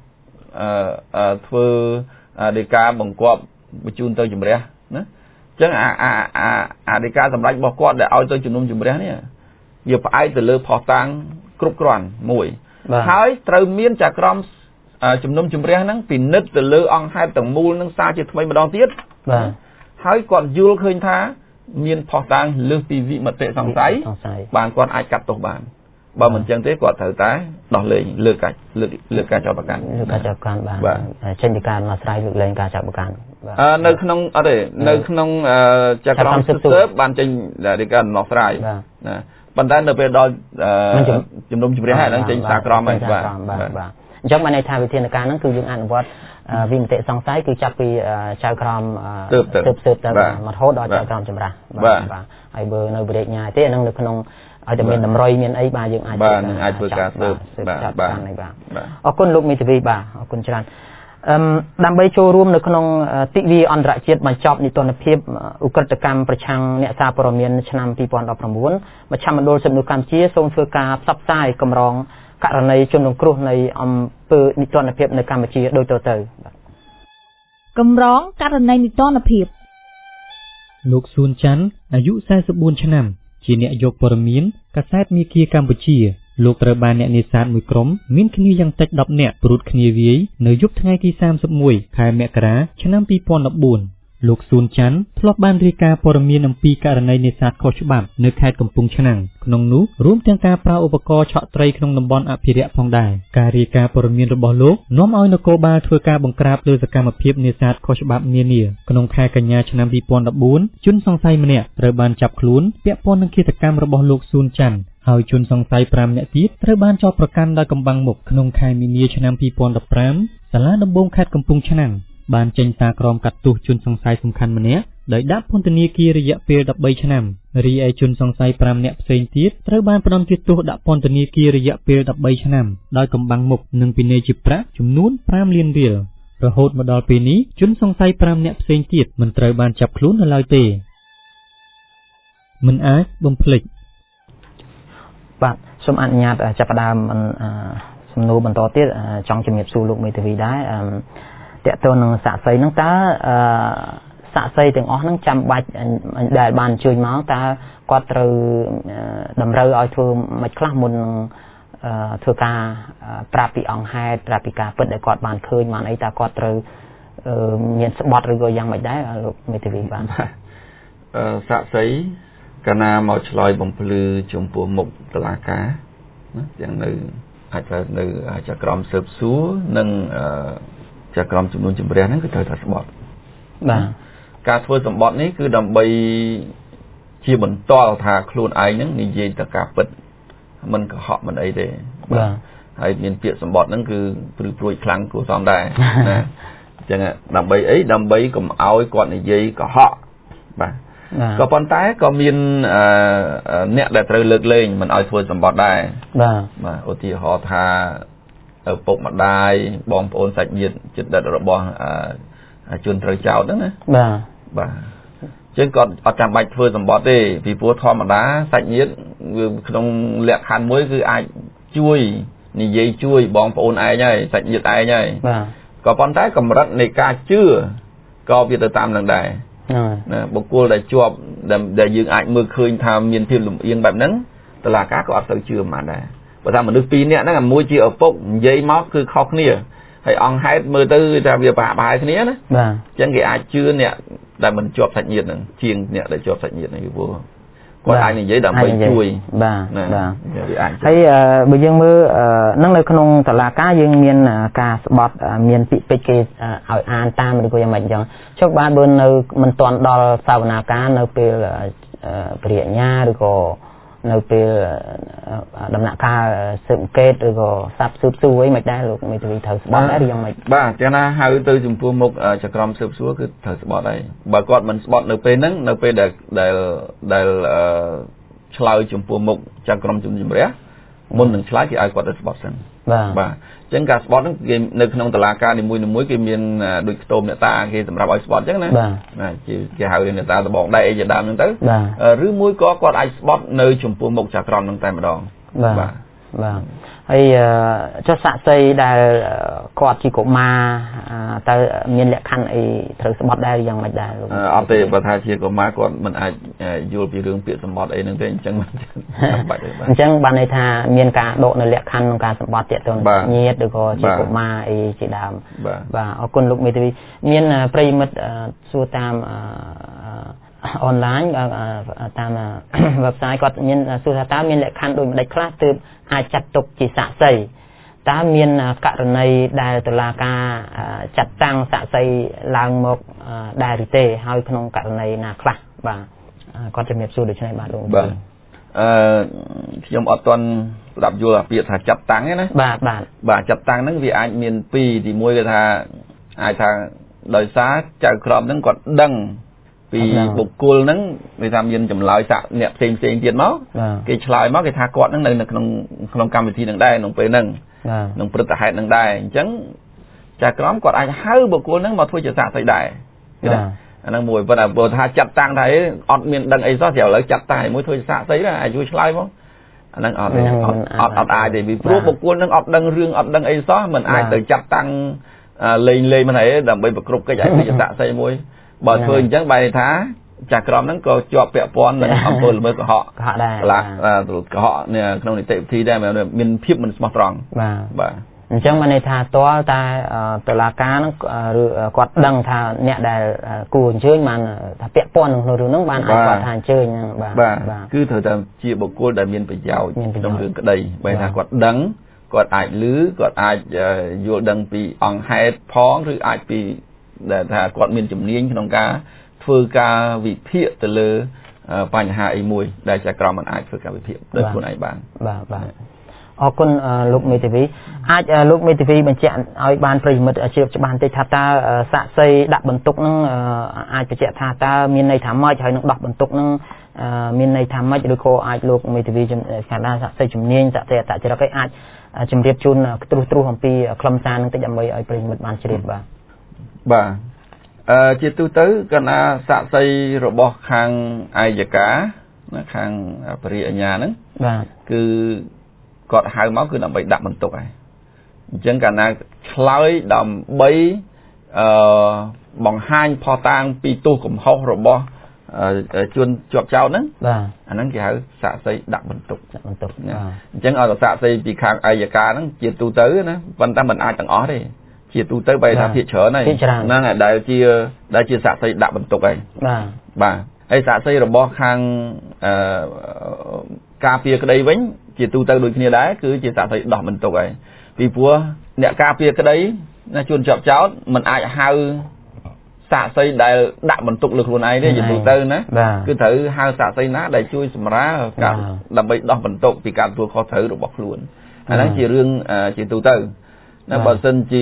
ធ្វើដីកាបង្គាប់បញ្ជូនទៅជំរះណាអញ្ចឹងអាដីកាសម្រាប់របស់គាត់ដែលឲ្យទៅជំនុំជម្រះនេះវាផ្អែកទៅលើផុសតាងគ្រប់គ្រាន់មួយហើយត្រូវមានចៅក្រមជំនុំជម្រះហ្នឹងពិនិត្យទៅលើអង្គហេតុទាំងមូលនឹងសារជាថ្មីម្ដងទៀតបាទហើយគាត់យល់ឃើញថាមានផុសតាងលើសពីវិមតិសង្ស័យបានគាត់អាចកាត់ទោសបានបើមិនចឹងទេគាត់ត្រូវតែដោះលែងលើកការចាប់ប្រកាន់បាទចេញពីការដោះស្រាយលើកលែងការចាប់ប្រកាន់នៅក្នុងអត់ទេនៅក្នុងចៅក្រមស៊ើបបានចេញដីកាដោះស្រាយណាប៉ុន្តែនៅពេលដល់ជំនុំជម្រះហ្នឹងចេញសារក្រមហើយបាទអញ្ចឹងបានន័យថាវិធានការហ្នឹងគឺយើងអនុវត្តវិមតិសង្ស័យគឺចាប់ពីចៅក្រមស៊ើបទៅរហូតដល់ចៅក្រមចម្រាស់បាទហើយបើនៅវិរិយញ្ញាទេអាហ្នឹងនៅក្នុងឲ្យតែមានតម្រុយមានអីបាទយើងអាចធ្វើការស៊ើបបាទអរគុណលោកមេធាវីបាទអរគុណច្រើនដើម្បីចូលរួមនៅក្នុងទិវាអន្តរជាតិបញ្ចប់នីតិរដ្ឋភាពឧក្រិដ្ឋកម្មប្រឆាំងអ្នកសារព័ត៌មានឆ្នាំ2019មជ្ឈមណ្ឌលសិទ្ធិមនុស្សកម្ពុជាសូមធ្វើការផ្សព្វផ្សាយកម្រងករណីជនរងគ្រោះនៃអំពើនីតិរដ្ឋភាពនៅកម្ពុជាដូចទៅកម្រងករណីនីតិរដ្ឋភាពលោកសួនច័ន្ទអាយុ44ឆ្នាំជាអ្នកយកព័ត៌មានកាសែតមាគ៌ាកម្ពុជាលោកត្រូវបានអ្នកនេសាទមួយក្រុមមានគ្នាយ៉ាងតិច10នាក់ព្រួតគ្នាវាយនៅយប់ថ្ងៃទី31ខែមករាឆ្នាំ2014លោកសួនច័ន្ទធ្លាប់បានរាយការណ៍ព័ត៌មានអំពីករណីនេសាទខុសច្បាប់នៅខេត្តកំពង់ឆ្នាំងក្នុងនោះរួមទាំងការប្រើឧបករណ៍ឆក់ត្រីក្នុងតំបន់អភិរក្សផងដែរការរាយការណ៍ព័ត៌មានរបស់លោកនាំឲ្យនគរបាលធ្វើការបង្ក្រាបលើសកម្មភាពនេសាទខុសច្បាប់នានាក្នុងខែកញ្ញាឆ្នាំ2014ជនសង្ស័យម្នាក់ត្រូវបានចាប់ខ្លួនពាក់ព័ន្ធនឹងឃាតកម្មរបស់លោកសួនច័ន្ទហើយជនសង្ស័យ5នាក់ទៀតត្រូវបានចោទប្រកាន់ដោយកំបាំងមុខក្នុងខែមីនាឆ្នាំ2015 សាលាដំបងខេត្តកំពង់ឆ្នាំងបានចេញសារក្រមកាត់ទោសជនសង្ស័យសំខាន់ម្នាក់ដោយដាក់ពន្ធនាគាររយៈពេល13ឆ្នាំរីឯជនសង្ស័យ5នាក់ផ្សេងទៀតត្រូវបានផ្តន្ទាទោសដាក់ពន្ធនាគាររយៈពេល13ឆ្នាំដោយកំបាំងមុខនិងពិន័យជាប្រាក់ចំនួន5លានរៀលរហូតមកដល់ពេលនេះជនសង្ស័យ5នាក់ផ្សេងទៀតមិនត្រូវបានចាប់ខ្លួននៅឡើយទេមិនអាចបំភ្លេចបាទសូមអនុញ្ញាតចាប់ផ្ដើមសំណួរបន្តទៀតចង់ជំរាបសួរលោកមេធាវីដែរតើតើនឹងសាក្សីហ្នឹងតើសាក្សីទាំងអស់ហ្នឹងចាំបាច់ដែលបានអញ្ជើញមកតើគាត់ត្រូវតម្រូវឲ្យធ្វើមិនខ្លះមុននឹងធ្វើការប្រាប់ពីអង្គហេតុប្រាប់ពីការពិតដែលគាត់បានឃើញបានអីតើគាត់ត្រូវមានស្បត់ឬក៏យ៉ាងម៉េចដែរលោកមេធាវីបានសាក្សីកាលណាមកឆ្លើយបំភ្លឺចំពោះមុខតុលាការណាយ៉ាងនៅអាចទៅនៅចក្រមស៊ើបសួរនិងចក្រមជំនុំជម្រះហ្នឹងគឺត្រូវតែស្បត់បាទការធ្វើសម្បត្តិនេះគឺដើម្បីជាបន្តថាខ្លួនឯងហ្នឹងនិយាយតែការពិតមិនកុហកមិនអីទេបាទហើយមានពាក្យសម្បត្តិហ្នឹងគឺព្រឺព្រួយខ្លាំងគួរសមដែរណាអញ្ចឹងដើម្បីអីដើម្បីកុំឲ្យគាត់និយាយកុហកបាទក៏ប៉ុន្តែក៏មានអ្នកដែលត្រូវលើកលែងមិនឲ្យធ្វើសម្បត្តិដែរបាទឧទាហរណ៍ថាឪពុកម្ដាយបងប្អូនសាច់ញាតិជិតដិតរបស់ជនត្រូវចោទហ្នឹងណាបាទអញ្ចឹងគាត់អត់ចាំបាច់ធ្វើសម្បត្តិទេពីព្រោះធម្មតាសាច់ញាតិក្នុងលក្ខខណ្ឌមួយគឺអាចជួយនិយាយជួយបងប្អូនឯងហើយសាច់ញាតិឯងហើយក៏ប៉ុន្តែកម្រិតនៃការជឿក៏វាទៅតាមនឹងដែរណាបុគ្គលដែលជាប់ដែលយើងអាចមើលឃើញថាមានភាពលំអៀងបែបហ្នឹងតុលាការក៏អត់ទៅជឿហ្មងដែរបើថាមនុស្ស2នាក់ហ្នឹងមួយជាឪពុកនិយាយមកគឺខុសគ្នាហើយអង្គហេតុមើលទៅថាវាប្រហាក់ប្រហែលគ្នាណាបាទអញ្ចឹងគេអាចជឿអ្នកដែលមិនជាប់សាច់ញាតិហ្នឹងជាងអ្នកដែលជាប់សាច់ញាតិហ្នឹងពីព្រោះគាត់អាចនិយាយដើម្បីជួយបាទហើយបើយើងមើលនឹងនៅក្នុងតុលាការយើងមានការស្បត់មានពាក្យពេចន៍គេឲ្យអានតាមឬក៏យ៉ាងម៉េចអញ្ចឹងចុះបានបើនៅមិនទាន់ដល់សវនាការនៅពេលព្រះអញ្ញាឬក៏នៅពេលដំណាក់កាលស៊ើបអង្កេតឬក៏សាប់ស៊ើបសួរអីមិនដែរលោកមេធាវីត្រូវស្បត់ដែរឬយ៉ាងម៉េចបាទចឹងណាហៅទៅចំពោះមុខចក្រមស៊ើបសួរគឺត្រូវស្បត់ហើយបើគាត់មិនស្បត់នៅពេលហ្នឹងនៅពេលដែលឆ្លើយចំពោះមុខចក្រមជំនុំជម្រះមុននឹងឆ្លើយគេឲ្យគាត់ទៅស្បត់សិនបាទអញ្ចឹងការស្បត់ហ្នឹងគេនៅក្នុងតុលាការនីមួយៗគេមានដូចខ្ទមអ្នកតាគេសម្រាប់ឲ្យស្បត់អញ្ចឹងណាគេហៅអ្នកតាដបងដែរអីជាដើមហ្នឹងទៅឬមួយក៏គាត់អាចស្បត់នៅចំពោះមុខចក្រមហ្នឹងតែម្ដងបាទហើយចុះសាក្សីដែលគាត់ជាកុមារតើមានលក្ខខណ្ឌអីត្រូវស្បត់ដែរយ៉ាងម៉េចដែរអត់ទេបើថាជាកុមារគាត់មិនអាចយល់ពីរឿងពាក្យសម្បត្តិអីហ្នឹងទេអញ្ចឹងមិនចាំបាច់ទេបាទអញ្ចឹងបានន័យថាមានការដកនៅលក្ខខណ្ឌក្នុងការសម្បត្តិទាក់ទងញាតិឬក៏ជាកុមារអីជាដើមបាទអរគុណលោកមេធាវីមានប្រិយមិត្តសួរតាមអនឡាញតាម website គាត់មានសួរថាតើមានលក្ខខណ្ឌដូចម្ដេចខ្លះទើបអាចចាត់ទុកជាសាក្សីតើមានករណីដែលតុលាការចាត់តាំងសាក្សីឡើងមកដែរឬទេហើយក្នុងករណីណាខ្លះបាទគាត់ជំរាបសួរដូច្នេះបាទលោកបាទខ្ញុំអត់ទាន់ស្ដាប់យល់ពាក្យថាចាត់តាំងទេណាបាទចាត់តាំងហ្នឹងវាអាចមាន2ទី1គឺថាអាចថាដោយសារចៅក្រមហ្នឹងគាត់ដឹងពីបុគ្គលហ្នឹងគេថាមានចម្លើយសាក់អ្នកផ្សេងទៀតមកគេឆ្លើយមកគេថាគាត់ហ្នឹងនៅក្នុងកម្មវិធីហ្នឹងដែរក្នុងពេលហ្នឹងក្នុងព្រឹត្តិហេតុហ្នឹងដែរអញ្ចឹងចៅក្រមគាត់អាចហៅបុគ្គលហ្នឹងមកធ្វើជាសាក្សីដែរអាហ្នឹងមួយប៉ុន្តែបើថាចាត់តាំងថាអត់មានដឹងអីសោះតែឥឡូវចាត់តាំងឲ្យមួយធ្វើជាសាក្សីដែរអាចជួយឆ្លើយមកអាហ្នឹងអត់អាចទេពីព្រោះបុគ្គលហ្នឹងអត់ដឹងរឿងអត់ដឹងអីសោះមិនអាចទៅចាត់តាំងលេងមិនហីដើម្បីប្រគ្រប់កិច្ចឲ្យធ្វើជាសាក្សីមួយបើធ្វើអញ្ចឹងបែរថាចាក្រមហ្នឹងក៏ជាប់ពាក់ព័ន្ធនឹងអំពើល្មើសកុហកដែរកុហកក្នុងនីតិវិធីដែរមានភាពមិនស្មោះត្រង់បាទអញ្ចឹងបានន័យថាតើតែតុលាការហ្នឹងឬគាត់ដឹងថាអ្នកដែលគួរអញ្ជើញបានថាពាក់ព័ន្ធក្នុងរឿងហ្នឹងបានអាចគាត់ថាអញ្ជើញហ្នឹងបាទគឺត្រូវតែជាបុគ្គលដែលមានប្រយោជន៍ក្នុងរឿងក្តីបែរថាគាត់ដឹងគាត់អាចឮគាត់អាចយល់ដឹងពីអង្គហេតុផងឬអាចពីដែលថាគាត់មានជំនាញក្នុងការធ្វើការវិភាគទៅលើបញ្ហាអីមួយដែលចក្រមមិនអាចធ្វើការវិភាគដោយខ្លួនឯងបានបាទអរគុណលោកមេធាវីអាចលោកមេធាវីបញ្ជាក់ឲ្យបានប្រិយមិត្តជ្រាបច្បាស់បន្តិចថាតើសាក់សីដាក់បន្ទុកនឹងអាចបញ្ជាក់ថាតើមានន័យថាម៉េចហើយនឹងដោះបន្ទុកនឹងមានន័យថាម៉េចឬក៏អាចលោកមេធាវីខាងសាក់សីជំនាញសាក់សីអត្តចរិតអាចជម្រាបជូនទ្រុសអំពីខ្លឹមសារនឹងតិចដើម្បីឲ្យប្រិយមិត្តបានជ្រាបបាទជាទូទៅកណ្ណាសាក់សីរបស់ខាងអាយកាណាខាងបរិយាញ្ញាហ្នឹងបាទគឺគាត់ហៅមកគឺដើម្បីដាក់បន្ទុកហើយអញ្ចឹងកាលណាឆ្លើយដើម្បីបង្ហាញផុសតាងពីទោសកំហុសរបស់ជួនជាប់ចោតហ្នឹងបាទអាហ្នឹងគេហៅសាក់សីដាក់បន្ទុកអញ្ចឹងឲ្យសាក់សីពីខាងអាយកាហ្នឹងជាទូទៅណាប៉ុន្តែមិនអាចទាំងអស់ទេជាទូទៅបែរថាភាគច្រើនហើយហ្នឹងហើយដែលជាសាក់សីដាក់បន្ទុកហើយបាទហើយសាក់សីរបស់ខាងការពារក្តីវិញជាទូទៅដូចគ្នាដែរគឺជាសាក់សីដោះបន្ទុកហើយពីព្រោះអ្នកការពារក្តីណាជួនជាប់ចោតមិនអាចហៅសាក់សីដែលដាក់បន្ទុកលើខ្លួនឯងទេជាទូទៅណាគឺត្រូវហៅសាក់សីណាដែលជួយសម្រាលការដើម្បីដោះបន្ទុកពីការទទួលខុសត្រូវរបស់ខ្លួនអាហ្នឹងជារឿងជាទូទៅណាបើសិនជា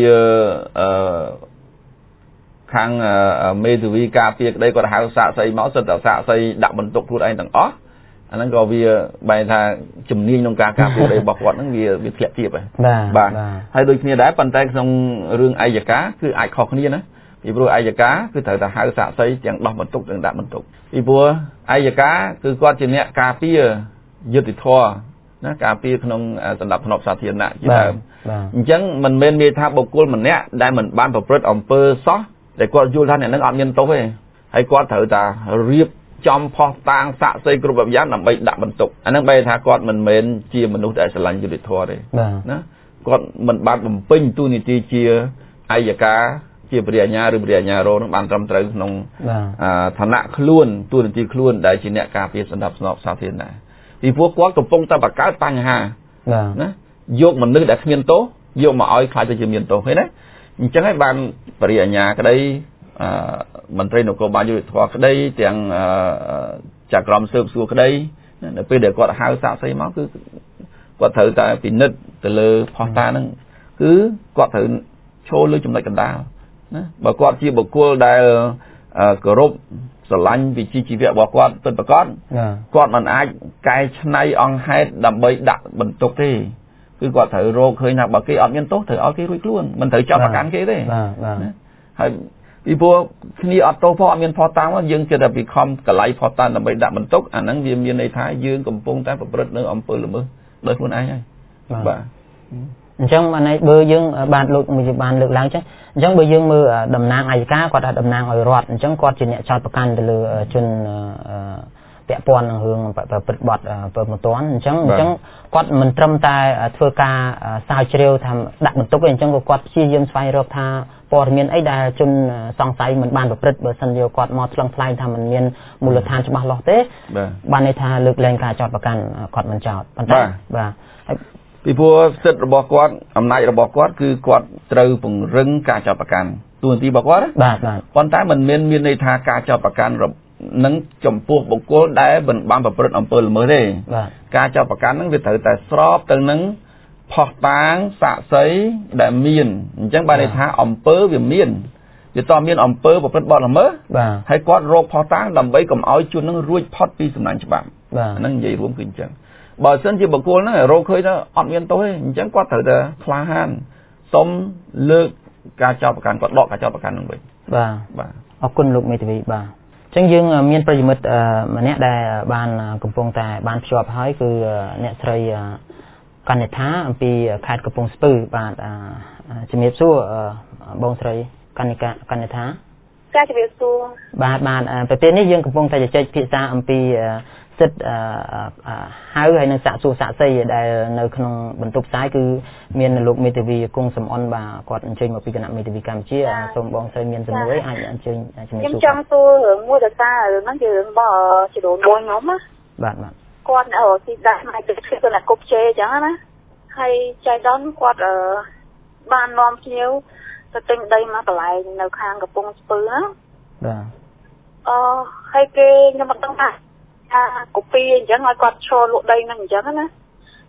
ខាងមេធាវីការពារក្តីគាត់ហៅសាក់សីមកសិតតែសាក់សីដាក់បន្ទុកខ្លួនឯងទាំងអស់អាហ្នឹងក៏វាបែរថាជំនាញក្នុងការការពារក្តីរបស់គាត់ហ្នឹងវាធ្លាក់ទាបហើយបាទហើយដូចគ្នាដែរប៉ុន្តែក្នុងរឿងអាយកាគឺអាចខុសគ្នាណាពីព្រោះអាយកាគឺត្រូវតែហៅសាក់សីទាំងដោះបន្ទុកទាំងដាក់បន្ទុកពីព្រោះអាយកាគឺគាត់ជាអ្នកការពារយុត្តិធម៌ណាការពារក្នុងសណ្ដាប់ធ្នាប់សាធារណៈជាដើមអញ្ចឹងមិនមែនមានថាបុគ្គលម្នាក់ដែលមិនបានប្រព្រឹត្តអំពើសោះតែគាត់យល់ថាអ្នកនឹងអត់មានទោសទេហើយគាត់ត្រូវតែរៀបចំផុសតាងសាក់សីគ្រប់បែបយ៉ាងដើម្បីដាក់បន្ទុកអានឹងបែរថាគាត់មិនមែនជាមនុស្សដែលស្រឡាញ់យុត្តិធម៌ទេណាគាត់មិនបានបំពេញតួនាទីជាអាយកាជាព្រះអាញាឬព្រះអាញារោនឹងបានត្រឹមត្រូវក្នុងឋានៈខ្លួនតួនាទីខ្លួនដែលជាអ្នកការពារសណ្ដាប់ធ្នាប់សាធារណៈពីព្រោះគាត់កំពុងតែបង្កើតបញ្ហាណាយកមនុស្សដែលគ្មានទោសយកមកឲ្យខ្លាចទៅជាមានទោសឃើញទេអញ្ចឹងហើយបានព្រះអាញាក្តីមន្ត្រីនគរបាលយុត្តិធម៌ក្តីទាំងចក្រមស៊ើបសួរក្តីនៅពេលដែលគាត់ហៅសាក់សីមកគឺគាត់ត្រូវតែពិនិត្យទៅលើផុសតាងហ្នឹងគឺគាត់ត្រូវឈរលើចំណុចកណ្ដាលណាបើគាត់ជាបុគ្គលដែលគោរពស្រឡាញ់វិជ្ជាជីវៈរបស់គាត់ពិតប្រាកដគាត់មិនអាចកែច្នៃអង្គហេតុដើម្បីដាក់បន្ទុកទេគឺគាត់ត្រូវរកឃើញថាបើគេអត់មានទោសត្រូវឲ្យគេរួចខ្លួនមិនត្រូវចាប់ប្រកាន់គេទេហើយពីព្រោះគ្នាអត់ទោសផងអត់មានផុសតាងយើងចិត្តតែពីខំកលៃផុសតាងដើម្បីដាក់បន្ទុកអាហ្នឹងវាមានន័យថាយើងកំពុងតែប្រព្រឹត្តនៅអំពើល្មើសដោយខ្លួនឯងហើយបាទអញ្ចឹងបានន័យបើយើងបានលោកបានលើកឡើងអញ្ចឹងបើយើងមើលតំណាងអាយកាគាត់ថាតំណាងឲ្យរដ្ឋអញ្ចឹងគាត់ជាអ្នកចោទប្រកាន់ទៅលើជនពាក់ព័ន្ធនឹងរឿងប្រព្រឹត្តបទពើមិនទាន់អញ្ចឹងគាត់មិនត្រឹមតែធ្វើការស្រាវជ្រាវថាដាក់បន្ទុកទេអញ្ចឹងក៏គាត់ព្យាយាមស្វែងរកថាព័ត៌មានអីដែលជនសង្ស័យមិនបានប្រព្រឹត្តបើសិនយកគាត់មកថ្លឹងថ្លែងថាมันមានមូលដ្ឋានច្បាស់លាស់ទេបានន័យថាលើកលែងការចោទប្រកាន់គាត់មិនចោទប៉ុន្តែបាទពីព្រោះសិទ្ធិរបស់គាត់អំណាចរបស់គាត់គឺគាត់ត្រូវពង្រឹងការចោទប្រកាន់តួនាទីរបស់គាត់បាទប៉ុន្តែมันមានន័យថាការចោទប្រកាន់នឹងចំពោះបុគ្គលដែលមិនបានប្រព្រឹត្តអំពើល្មើសទេការចោទប្រកាន់ហ្នឹងវាត្រូវតែស្របទៅនឹងផុសតាងសាក់សីដែលមានអញ្ចឹងបានន័យថាអំពើវាមានវាតមានអំពើប្រព្រឹត្តបទល្មើសហើយគាត់រកផុសតាងដើម្បីកុំឲ្យជននឹងរួចផុតពីសំណាញ់ច្បាប់ហ្នឹងនិយាយរួមគឺអញ្ចឹងបើសិនជាបុគ្គលហ្នឹងរកឃើញថាអត់មានទោសទេអញ្ចឹងគាត់ត្រូវតែក្លាហានសុំលើកការចោទប្រកាន់គាត់ដកការចោទប្រកាន់ហ្នឹងវិញបាទអរគុណលោកមេធាវីបាទអញ្ចឹងយើងមានប្រិយមិត្តម្នាក់ដែលបានកំពុងតែបានភ្ជាប់ហើយគឺអ្នកស្រីកណ្ណថាអំពីខេត្តកំពង់ស្ពឺបាទជំរាបសួរបងស្រីកណ្ណថាចាជំរាបសួរបាទប្រទេសនេះយើងកំពុងតែជជែកពិភាក្សាអំពីសិទ្ធិហៅហើយនឹងសាក់សួរសាក់សីដែលនៅក្នុងបន្ទប់ផ្សាយគឺមានលោកមេធាវីគង់សំអនបាទគាត់អញ្ជើញមកពីគណៈមេធាវីកម្ពុជាសូមបងស្រីមានសំណួរអាចអញ្ជើញជំរាបសួរខ្ញុំចង់សួររឿងមួយដោយសាររឿងហ្នឹងគឺរឿងរបស់ជីដូនបងខ្ញុំណាបាទគាត់ទីដាក់មកទៅគឺអ្នកគប់ជេអញ្ចឹងណាហើយចៃដនគាត់បាននាំភ្ញៀវទៅទិញដីមកកន្លែងនៅខាងកំពង់ស្ពឺណាបាទហើយគេខ្ញុំមិនដឹងថាកូពីអញ្ចឹងឲ្យគាត់ឈរលក់ដីហ្នឹងអញ្ចឹងណា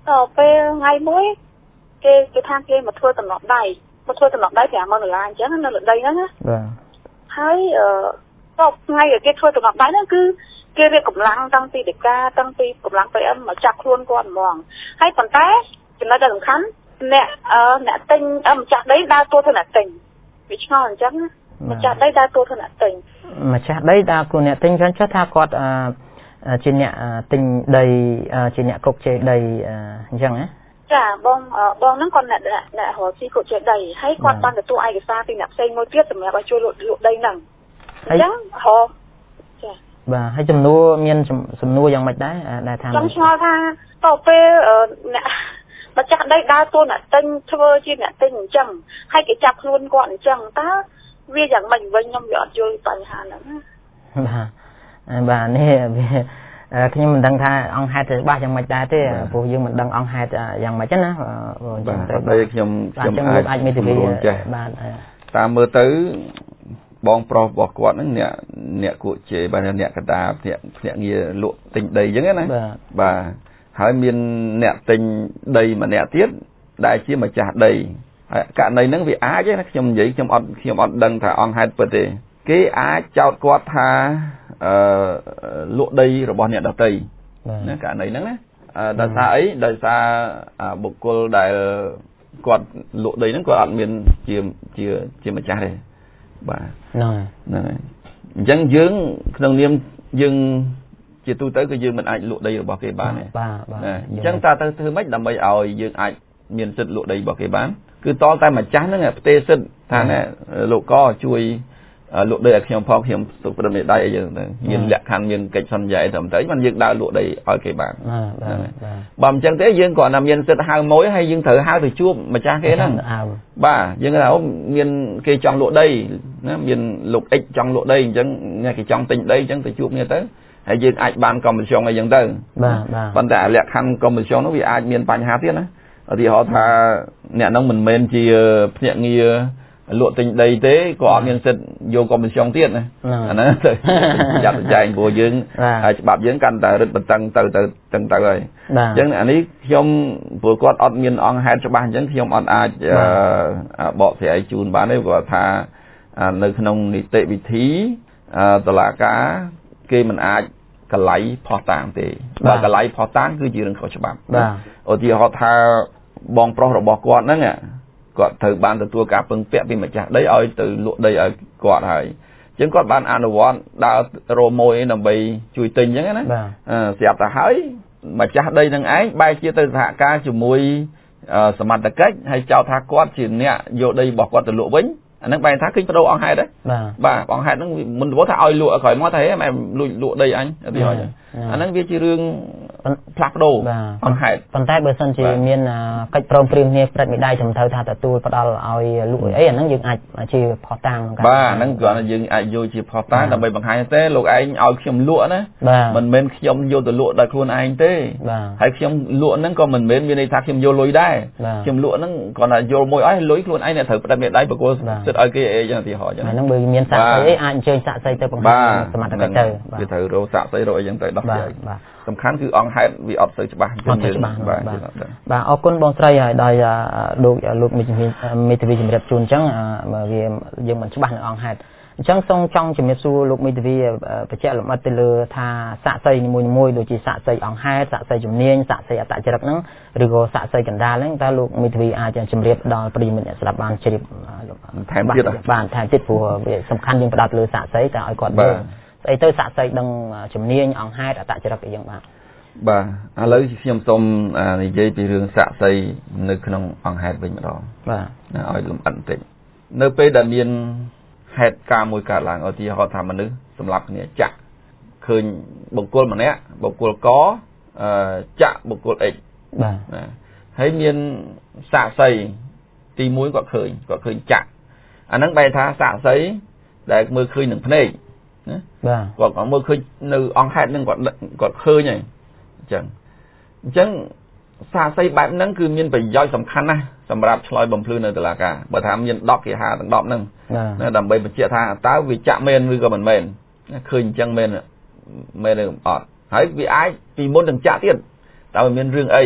ពេលថ្ងៃមួយគេថាគេមកធ្វើតំណក់ដៃ$50000អញ្ចឹងនៅលើដីហ្នឹងណាបាទហើយតបថ្ងៃគេធ្វើតំណក់ដៃហ្នឹងគឺគេរៀបកម្លាំងតាំងពីដេកាតាំងពីកម្លាំង PM មកចាប់ខ្លួនគាត់ហ្មងហើយប៉ុន្តែចំណុចដែលសំខាន់អ្នកទិញម្ចាស់ដីដើរតួធ្វើអ្នកទិញវាឆ្ងល់អញ្ចឹងណាម្ចាស់ដីដើរតួធ្វើអ្នកទិញម្ចាស់ដីដើរតួអ្នកទិញចឹងថាគាត់ជាអ្នកទិញដីជាអ្នកគុកជេរដីអញ្ចឹងណាចាបងហ្នឹងគាត់អ្នករកស៊ីគុកជេរដីហើយគាត់បានទទួលឯកសារពីអ្នកផ្សេងមួយទៀតសម្រាប់ឲ្យជួយលក់ដីហ្នឹងអញ្ចឹងចាបាទហើយចំនួនមានសំណួរយ៉ាងម៉េចដែរថាខ្ញុំឆ្ងល់ថាតទៅពេលអ្នកម្ចាស់ដីដើរតួអ្នកទិញធ្វើជាអ្នកទិញអញ្ចឹងហើយគេចាប់ខ្លួនគាត់អញ្ចឹងតើវាយ៉ាងម៉េចវិញខ្ញុំវាអត់យល់បញ្ហាហ្នឹងបាទនេះខ្ញុំមិនដឹងថាអង្គហេតុច្បាស់យ៉ាងម៉េចដែរទេព្រោះយើងមិនដឹងអង្គហេតុយ៉ាងម៉េចណាអញ្ចឹងទៅខ្ញុំអាចមេធាវីបាទតាមមើលទៅបងប្រុសរបស់គាត់ហ្នឹងអ្នកគួជេបាទអ្នកកតាភ្នាក់ងារលក់ទិញដីអញ្ចឹងណាបាទហើយមានអ្នកទិញដីម្នាក់ទៀតដែលជាម្ចាស់ដីហើយករណីហ្នឹងវាអាចណាខ្ញុំនិយាយខ្ញុំអត់ដឹងថាអង្គហេតុពិតទេគេអាចចោទគាត់ថាលក់ដីរបស់អ្នកដទៃណាករណីហ្នឹងណាដោយសារអីដោយសារបុគ្គលដែលគាត់លក់ដីហ្នឹងគាត់អត់មានជាម្ចាស់ទេបាទហ្នឹងហើយអញ្ចឹងយើងក្នុងនាមយើងជាទូទៅគឺយើងមិនអាចលក់ដីរបស់គេបានទេបាទអញ្ចឹងតើទៅធ្វើម៉េចដើម្បីឲ្យយើងអាចមានសិទ្ធិលក់ដីរបស់គេបានគឺតតែម្ចាស់ហ្នឹងផ្ទេរសិទ្ធិថាណែលោកក៏ជួយលក់ដីឲ្យខ្ញុំផងខ្ញុំទុកព្រមមេដៃអីចឹងទៅមានលក្ខខណ្ឌមានកិច្ចសន្យាអីត្រឹមត្រូវបានយើងដើរលក់ដីឲ្យគេបានបើមិនចឹងទេយើងគ្រាន់តែមានសិទ្ធិហៅមួយហើយយើងត្រូវហៅទៅជួបម្ចាស់គេហ្នឹងបាទយើងថាមានគេចង់លក់ដីណាមានលោក X ចង់លក់ដីអញ្ចឹងអ្នកគេចង់ទិញដីអញ្ចឹងទៅជួបគ្នាទៅហើយយើងអាចបានកុំមិសអីចឹងទៅប៉ុន្តែលក្ខខណ្ឌកុំមិសនោះវាអាចមានបញ្ហាទៀតណាឧទាហរណ៍ថាអ្នកហ្នឹងមិនមែនជាភ្នាក់ងារលក់ទិញដីទេក៏អត់មានសិទ្ធិយកកុំមិសទៀតណាអាហ្នឹងទៅចាត់ចែងព្រោះយើងច្បាប់យើងកាន់តែរឹតបន្តឹងទៅហើយអញ្ចឹងអានេះខ្ញុំព្រោះគាត់អត់មានអង្គហេតុច្បាស់អញ្ចឹងខ្ញុំអត់អាចបកស្រាយជូនបានទេគាត់ថានៅក្នុងនីតិវិធីតុលាការគេមិនអាចកលៃផោះតាងទេបើកលៃផោះតាងគឺជារឿងខុសច្បាប់ឧទាហរណ៍ថាបងប្រុសរបស់គាត់ហ្នឹងគាត់ត្រូវបានទទួលការពឹងពាក់ពីម្ចាស់ដីឲ្យទៅលក់ដីឲ្យគាត់ហើយអញ្ចឹងគាត់បានអនុវត្តដើររោមួយដើម្បីជួយទិញអញ្ចឹងណាស្រាប់តែហើយម្ចាស់ដីនឹងឯងបែរជាទៅសហការជាមួយសមត្ថកិច្ចហើយចោទថាគាត់ជាអ្នកយកដីរបស់គាត់ទៅលក់វិញអាហ្នឹងបែរថាឃើញបដូរអង្គហេតុហ្នឹងបាទអង្គហេតុហ្នឹងមិនដឹងថាឲ្យលក់ឲ្យក្រោយមកថាហេម៉ែលក់ដីអញទីហើយអាហ្នឹងវាជារឿងផ្លាស់ប្ដូរអង្គហេតុប៉ុន្តែបើសិនជាមានកិច្ចព្រមព្រៀងគ្នាព្រឹត្តមេដៃត្រឹមត្រូវថាទទួលផ្ដាល់ឲ្យលក់អីអាហ្នឹងយើងអាចជាផុសតាំងបាទអាហ្នឹងគ្រាន់តែយើងអាចយកជាផុសតាំងដើម្បីបង្ហាញទេលោកឯងឲ្យខ្ញុំលក់ណាមិនមែនខ្ញុំយកទៅលក់ដោយខ្លួនឯងទេហើយខ្ញុំលក់ហ្នឹងក៏មិនមែនមានន័យថាខ្ញុំយកលុយដែរខ្ញុំលក់ហ្នឹងគ្រាន់តែយកមួយឲ្យលុយខ្លួនឯងអ្នកត្រូវផ្ដាល់មេដៃបកគោសិទ្ធឲ្យគេអីចឹងទីហោចឹងហ្នឹងបើមានសាក់ស្អីអីអាចអញ្ជើញសាក់ស្អីទៅបង្ហាញសមត្ថកិច្ចទៅវាត្រូវរកសាក់ស្អីរកអីចឹងទៅដោះស្រាយសំខាន់គឺអង្គហេតុវាអត់សូវច្បាស់ចឹងយើងបាទអរគុណបងស្រីហើយដោយលោកមេធាវីជំរាបជូនអញ្ចឹងវាយើងមិនច្បាស់នៅអង្គហេតុអញ្ចឹងសូមចង់ជំរាបសួរលោកមេធាវីបញ្ជាក់លម្អិតទៅលើថាសាក់ស្អីនីមួយៗដូចជាសាក់ស្អីអង្គហេតុសាក់ស្អីជំនាញសាក់ស្អីអត្តចរិតហ្នឹងឬក៏សាក់ស្អីកណ្ដាលហ្នឹងតើលោកមេធាវីអាចជំរាបដល់ប្រិយមិត្តអ្នកស្ដាប់បានជ្រាបថែមទៀតបានថែមទៀតព្រោះវាសំខាន់យើងផ្ដោតលើសាក់ស្អីតែឲ្យគាត់យល់ស្អីទៅសាក់ស្អីដឹងជំនាញអង្គហេតុអត្តចរិតអីយ៉ាងបាទឥឡូវខ្ញុំសូមនិយាយពីរឿងសាក់ស្អីនៅក្នុងអង្គហេតុវិញម្ដងបាទឲ្យលម្អិតបន្តិចនៅពេលដែលមានហេតុការមួយកើតឡើងឧទាហរណ៍ថាមនុស្សសម្លាប់គ្នាចាក់ឃើញបុគ្គលម្នាក់បុគ្គលកចាក់បុគ្គល X បាទហើយមានសាក់ស្អីទី1គាត់ឃើញចាក់អាហ្នឹងបែរថាសាក់ស្អីដែលមើលឃើញនឹងភ្នែកណាបាទគាត់មើលឃើញនៅអង្គហេតុហ្នឹងគាត់ឃើញហើយអញ្ចឹងសាក់ស្អីបែបហ្នឹងគឺមានប្រយោជន៍សំខាន់ណាស់សម្រាប់ឆ្លើយបំភ្លឺនៅតុលាការបើថាមាន10គេហៅទាំង10ហ្នឹងណាដើម្បីបញ្ជាក់ថាតើវាចាក់មែនឬក៏មិនមែនឃើញអញ្ចឹងមែនឬអត់ហើយវាអាចពីមុននឹងចាក់ទៀតតើវាមានរឿងអី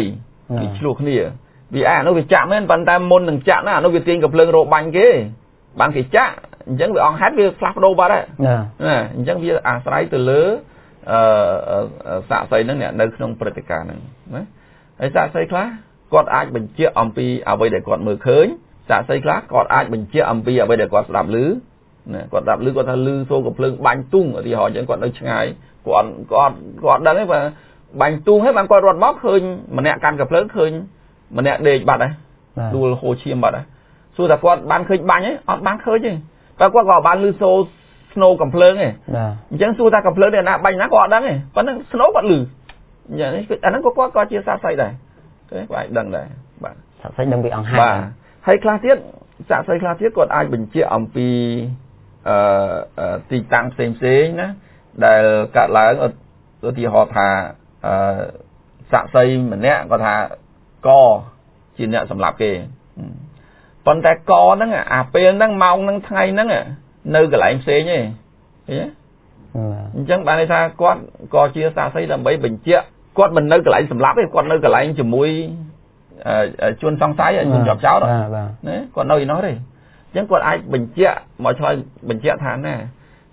វាឆ្លោះគ្នាវាអានោះវាចាក់មែនប៉ុន្តែមុននឹងចាក់ណាអានោះវាទាញកំភ្លើងរោបាញ់គេបានគេចាក់អញ្ចឹងវាអង្គហេតុវាផ្លាស់ប្ដូរបាត់ហើយណាអញ្ចឹងវាអាស្រ័យទៅលើសាក្សីហ្នឹងអ្នកនៅក្នុងព្រឹត្តិការណ៍ហ្នឹងណាហើយសាក្សីខ្លះគាត់អាចបញ្ជាក់អំពីអ្វីដែលគាត់មើលឃើញសាក្សីខ្លះគាត់អាចបញ្ជាក់អំពីអ្វីដែលគាត់ស្ដាប់ឮណាគាត់ស្ដាប់ឮគាត់ថាឮសូរកំភ្លើងបាញ់ទុងឧទាហរណ៍អញ្ចឹងគាត់នៅឆ្ងាយគាត់ដឹងទេបាទបាញ់ទុងហើយបានគាត់រត់មកឃើញម្នាក់កាន់កំភ្លើងឃើញម្នាក់ដេកបាត់ហើយដួលហូរឈាមបាត់ហើយសួរថាគាត់បានឃើញបាញ់ទេអត់បានឃើញទេតែគាត់ក៏បានឮសូរស្នូកំភ្លើងទេអញ្ចឹងសួរថាកំភ្លើងនេះណាបាញ់ណាក៏អត់ដឹងទេប៉ុន្តែស្នូគាត់ឮអញ្ចឹងអាហ្នឹងគាត់ក៏ជាសាក្សីដែរគេគាត់អាចដឹងដែរបាទសាក្សីដឹងពីអង្គហេតុបាទហើយខ្លះទៀតសាក្សីខ្លះទៀតគាត់អាចបញ្ជាក់អំពីទីតាំងផ្សេងណាដែលកើតឡើងឧទាហរណ៍ថាសាក្សីម្នាក់គាត់ថាកជាអ្នកសម្លាប់គេប៉ុន្តែកហ្នឹងអាពេលហ្នឹងម៉ោងហ្នឹងថ្ងៃហ្នឹងនៅកន្លែងផ្សេងទេឃើញទេអញ្ចឹងបានន័យថាគាត់ក៏ជាសាក្សីដើម្បីបញ្ជាក់គាត់មិននៅកន្លែងសម្លាប់ទេគាត់នៅកន្លែងជាមួយជនសង្ស័យជនជាប់ចោតណាគាត់នៅឯនោះទេអញ្ចឹងគាត់អាចបញ្ជាក់មកឆ្លើយបញ្ជាក់ថាណា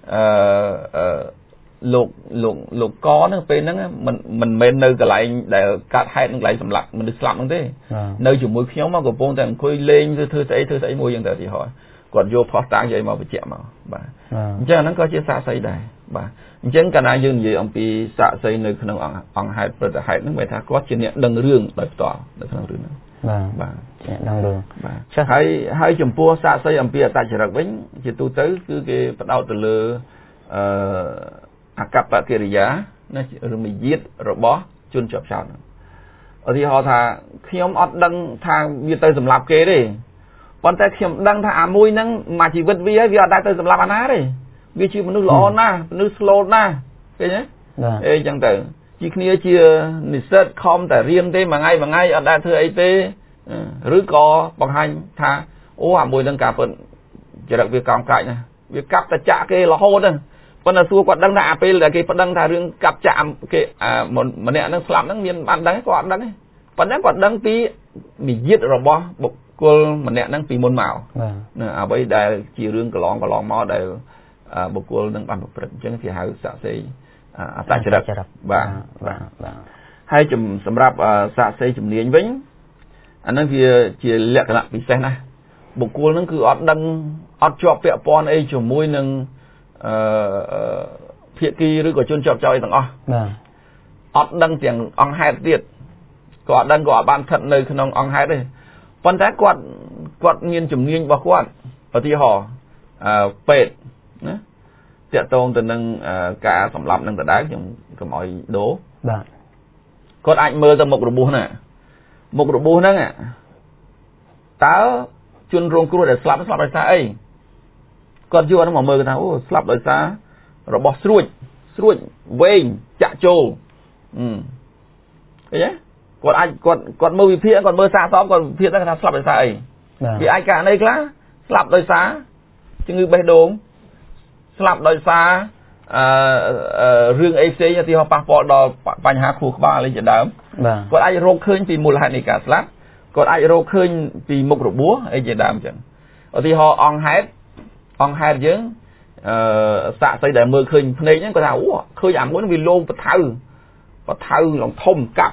លោកកហ្នឹងពេលហ្នឹងមិនមែននៅកន្លែងដែលកាត់ហេតុនឹងកន្លែងសម្លាប់មនុស្សស្លាប់ហ្នឹងទេនៅជាមួយខ្ញុំមកកំពុងតែអង្គុយលេងធ្វើស្អីមួយយ៉ាងទៅទីហើយគាត់យកផុសតាំងយកមកបញ្ជាក់មកបាទអញ្ចឹងហ្នឹងក៏ជាសាក្សីដែរបាទអញ្ចឹងកាលណាយើងនិយាយអំពីសាក្សីនៅក្នុងអង្គហេតុព្រឹត្តិហេតុហ្នឹងមានថាគាត់ជាអ្នកដឹងរឿងដោយផ្ទាល់នៅក្នុងរឿងហ្នឹងបាទអ្នកដឹងរឿងបាទហើយចំពោះសាក្សីអំពីអត្តចរិតវិញជាទូទៅគឺគេផ្ដោតទៅលើអកប្បកិរិយាណាឬមាយាទរបស់ជនជាប់ចោតឧទាហរណ៍ថាខ្ញុំអត់ដឹងថាវាទៅសម្លាប់គេទេប៉ុន្តែខ្ញុំដឹងថាអាមួយហ្នឹងមួយជីវិតវាហើយវាអត់ដែរទៅសម្លាប់អាណាទេវាជាមនុស្សល្អណាស់មនុស្សស្លូតណាស់ឃើញទេអញ្ចឹងទៅជាគ្នាជានិស្សិតខំតែរៀនទេមួយថ្ងៃអត់ដែរធ្វើអីទេឬក៏បង្ហាញថាអូអាមួយហ្នឹងការពិតចរិតវាកោងកាច់ណាវាកាប់តែចាក់គេរហូតហ្នឹងប៉ុន្តែសួរគាត់ដឹងថាអាពេលដែលគេប្តឹងថារឿងកាប់ចាក់គេម្នាក់ហ្នឹងស្លាប់ហ្នឹងមានបានដឹងគាត់អត់ដឹងទេប៉ុន្តែគាត់ដឹងពីមាយាទរបស់បុគ្គលម្នាក់ហ្នឹងពីមុនមកណាអ្វីដែលជារឿងកន្លងមកដែលបុគ្គលនឹងបានប្រព្រឹត្តអញ្ចឹងគេហៅសាក្សីអត្តចរិតបាទហើយសម្រាប់សាក្សីជំនាញវិញអាហ្នឹងវាជាលក្ខណៈពិសេសណាស់បុគ្គលហ្នឹងគឺអត់ដឹងអត់ជាប់ពាក់ព័ន្ធអីជាមួយនឹងភាគីឬក៏ជនជាប់ចោតអីទាំងអស់អត់ដឹងទាំងអង្គហេតុទៀតក៏អត់ដឹងក៏អត់បានស្ថិតនៅក្នុងអង្គហេតុទេប៉ុន្តែគាត់មានជំនាញរបស់គាត់ឧទាហរណ៍ពេទ្យណាតាក់ទងទៅនឹងការសម្លាប់នឹងដដែលខ្ញុំកុំឲ្យដូរបាទគាត់អាចមើលទៅមុខរបួសហ្នឹងមុខរបួសហ្នឹងតើជនរងគ្រោះដែលស្លាប់ដោយសារអីគាត់យកហ្នឹងមកមើលថាអូស្លាប់ដោយសាររបស់ស្រួចវែងចាក់ចូលឃើញទេគាត់មើលវិភាគគាត់មើលសាកសមគាត់វិភាគថាស្លាប់ដោយសារអីវាអាចករណីខ្លះស្លាប់ដោយសារជំងឺបេះដូងស្លាប់ដោយសាររឿងអីផ្សេងឧទាហរណ៍ប៉ះពាល់ដល់បញ្ហាខួរក្បាលអីជាដើមគាត់អាចរកឃើញពីមូលហេតុនៃការស្លាប់គាត់អាចរកឃើញពីមុខរបួសអីជាដើមអញ្ចឹងឧទាហរណ៍អង្គហេតុយើងសាក្សីដែលមើលឃើញភ្នែកហ្នឹងគាត់ថាអូឃើញអាមួយវាលោងបថៅឡងធំកាប់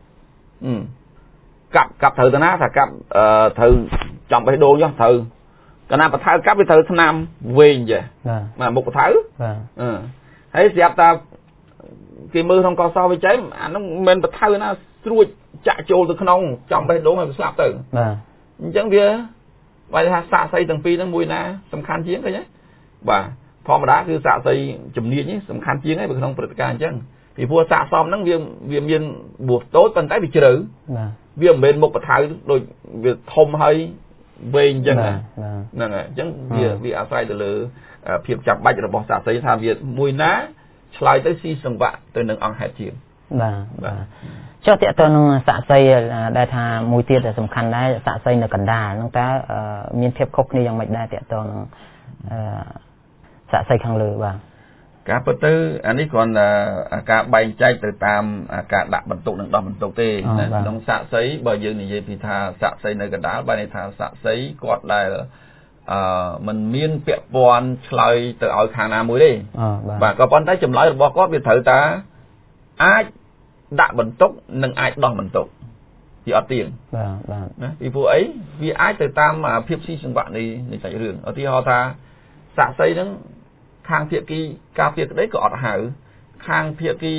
ត្រូវទៅណាថាកាប់ត្រូវចំបេះដូងចុះត្រូវកាលណាបថៅកាប់វាត្រូវថ្នាំវែងចេះបាទមុខបថៅហើយស្រាប់តែគេមើលក្នុងកសោវិច័យអាហ្នឹងមិនបថៅណាស្រួចចាក់ចូលទៅក្នុងចំបេះដូងហើយស្លាប់ទៅបាទអញ្ចឹងវាបើថាសាក្សីទាំងពីរហ្នឹងមួយណាសំខាន់ជាងឃើញទេបាទធម្មតាគឺសាក្សីជំនាញនេះសំខាន់ជាងឯងក្នុងព្រឹត្តិការណ៍អញ្ចឹងពីព្រោះសាកសមហ្នឹងវាមានបួសតូចប៉ុន្តែវាជ្រៅវាមិនមែនមុខបថៅដូចវាធំហើយវែងអញ្ចឹងហ្នឹងហើយអញ្ចឹងវាអាស្រ័យទៅលើភាពចាំបាច់របស់សាក្សីថាវាមួយណាឆ្លើយទៅស៊ីសង្វាក់ទៅនឹងអង្គហេតុជាងបាទចុះតើតើនឹងសាក្សីដែលថាមួយទៀតដែលសំខាន់ដែរសាក្សីនៅកណ្ដាលហ្នឹងតើមានភាពខុសគ្នាយ៉ាងម៉េចដែរតើតើនឹងសាក្សីខាងលើបាទការពិតទៅអានេះគ្រាន់តែការបែងចែកទៅតាមការដាក់បន្ទុកនិងដោះបន្ទុកទេណាក្នុងសាក្សីបើយើងនិយាយពីថាសាក្សីនៅកណ្ដាលបែរន័យថាសាក្សីគាត់ដែលมันមានពាក់ព័ន្ធឆ្លើយទៅឲ្យខាងណាមួយទេបាទក៏ប៉ុន្តែចម្លើយរបស់គាត់វាត្រូវតាអាចដាក់បន្ទុកនិងអាចដោះបន្ទុកវាអត់ទៀងបាទណាពីព្រោះអីវាអាចទៅតាមភាពស៊ីសង្វាក់នៃសាច់រឿងឧទាហរណ៍ថាសាក្សីហ្នឹងខាងភាគីការពារក្តីក៏អត់ហៅខាងភាគី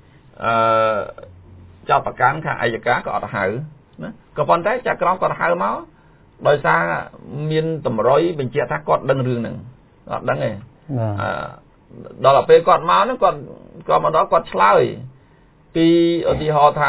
ចោតប្រកាន់ខាងអัยការក៏អត់ហៅណាក៏ប៉ុន្តែចក្រមគាត់ហៅមកដោយសារមានតម្រុយបញ្ជាក់ថាគាត់ដឹងរឿងហ្នឹងអត់ដឹងទេដល់ទៅពេលគាត់មកហ្នឹងគាត់មកដល់គាត់ឆ្លើយពីឧទាហរណ៍ថា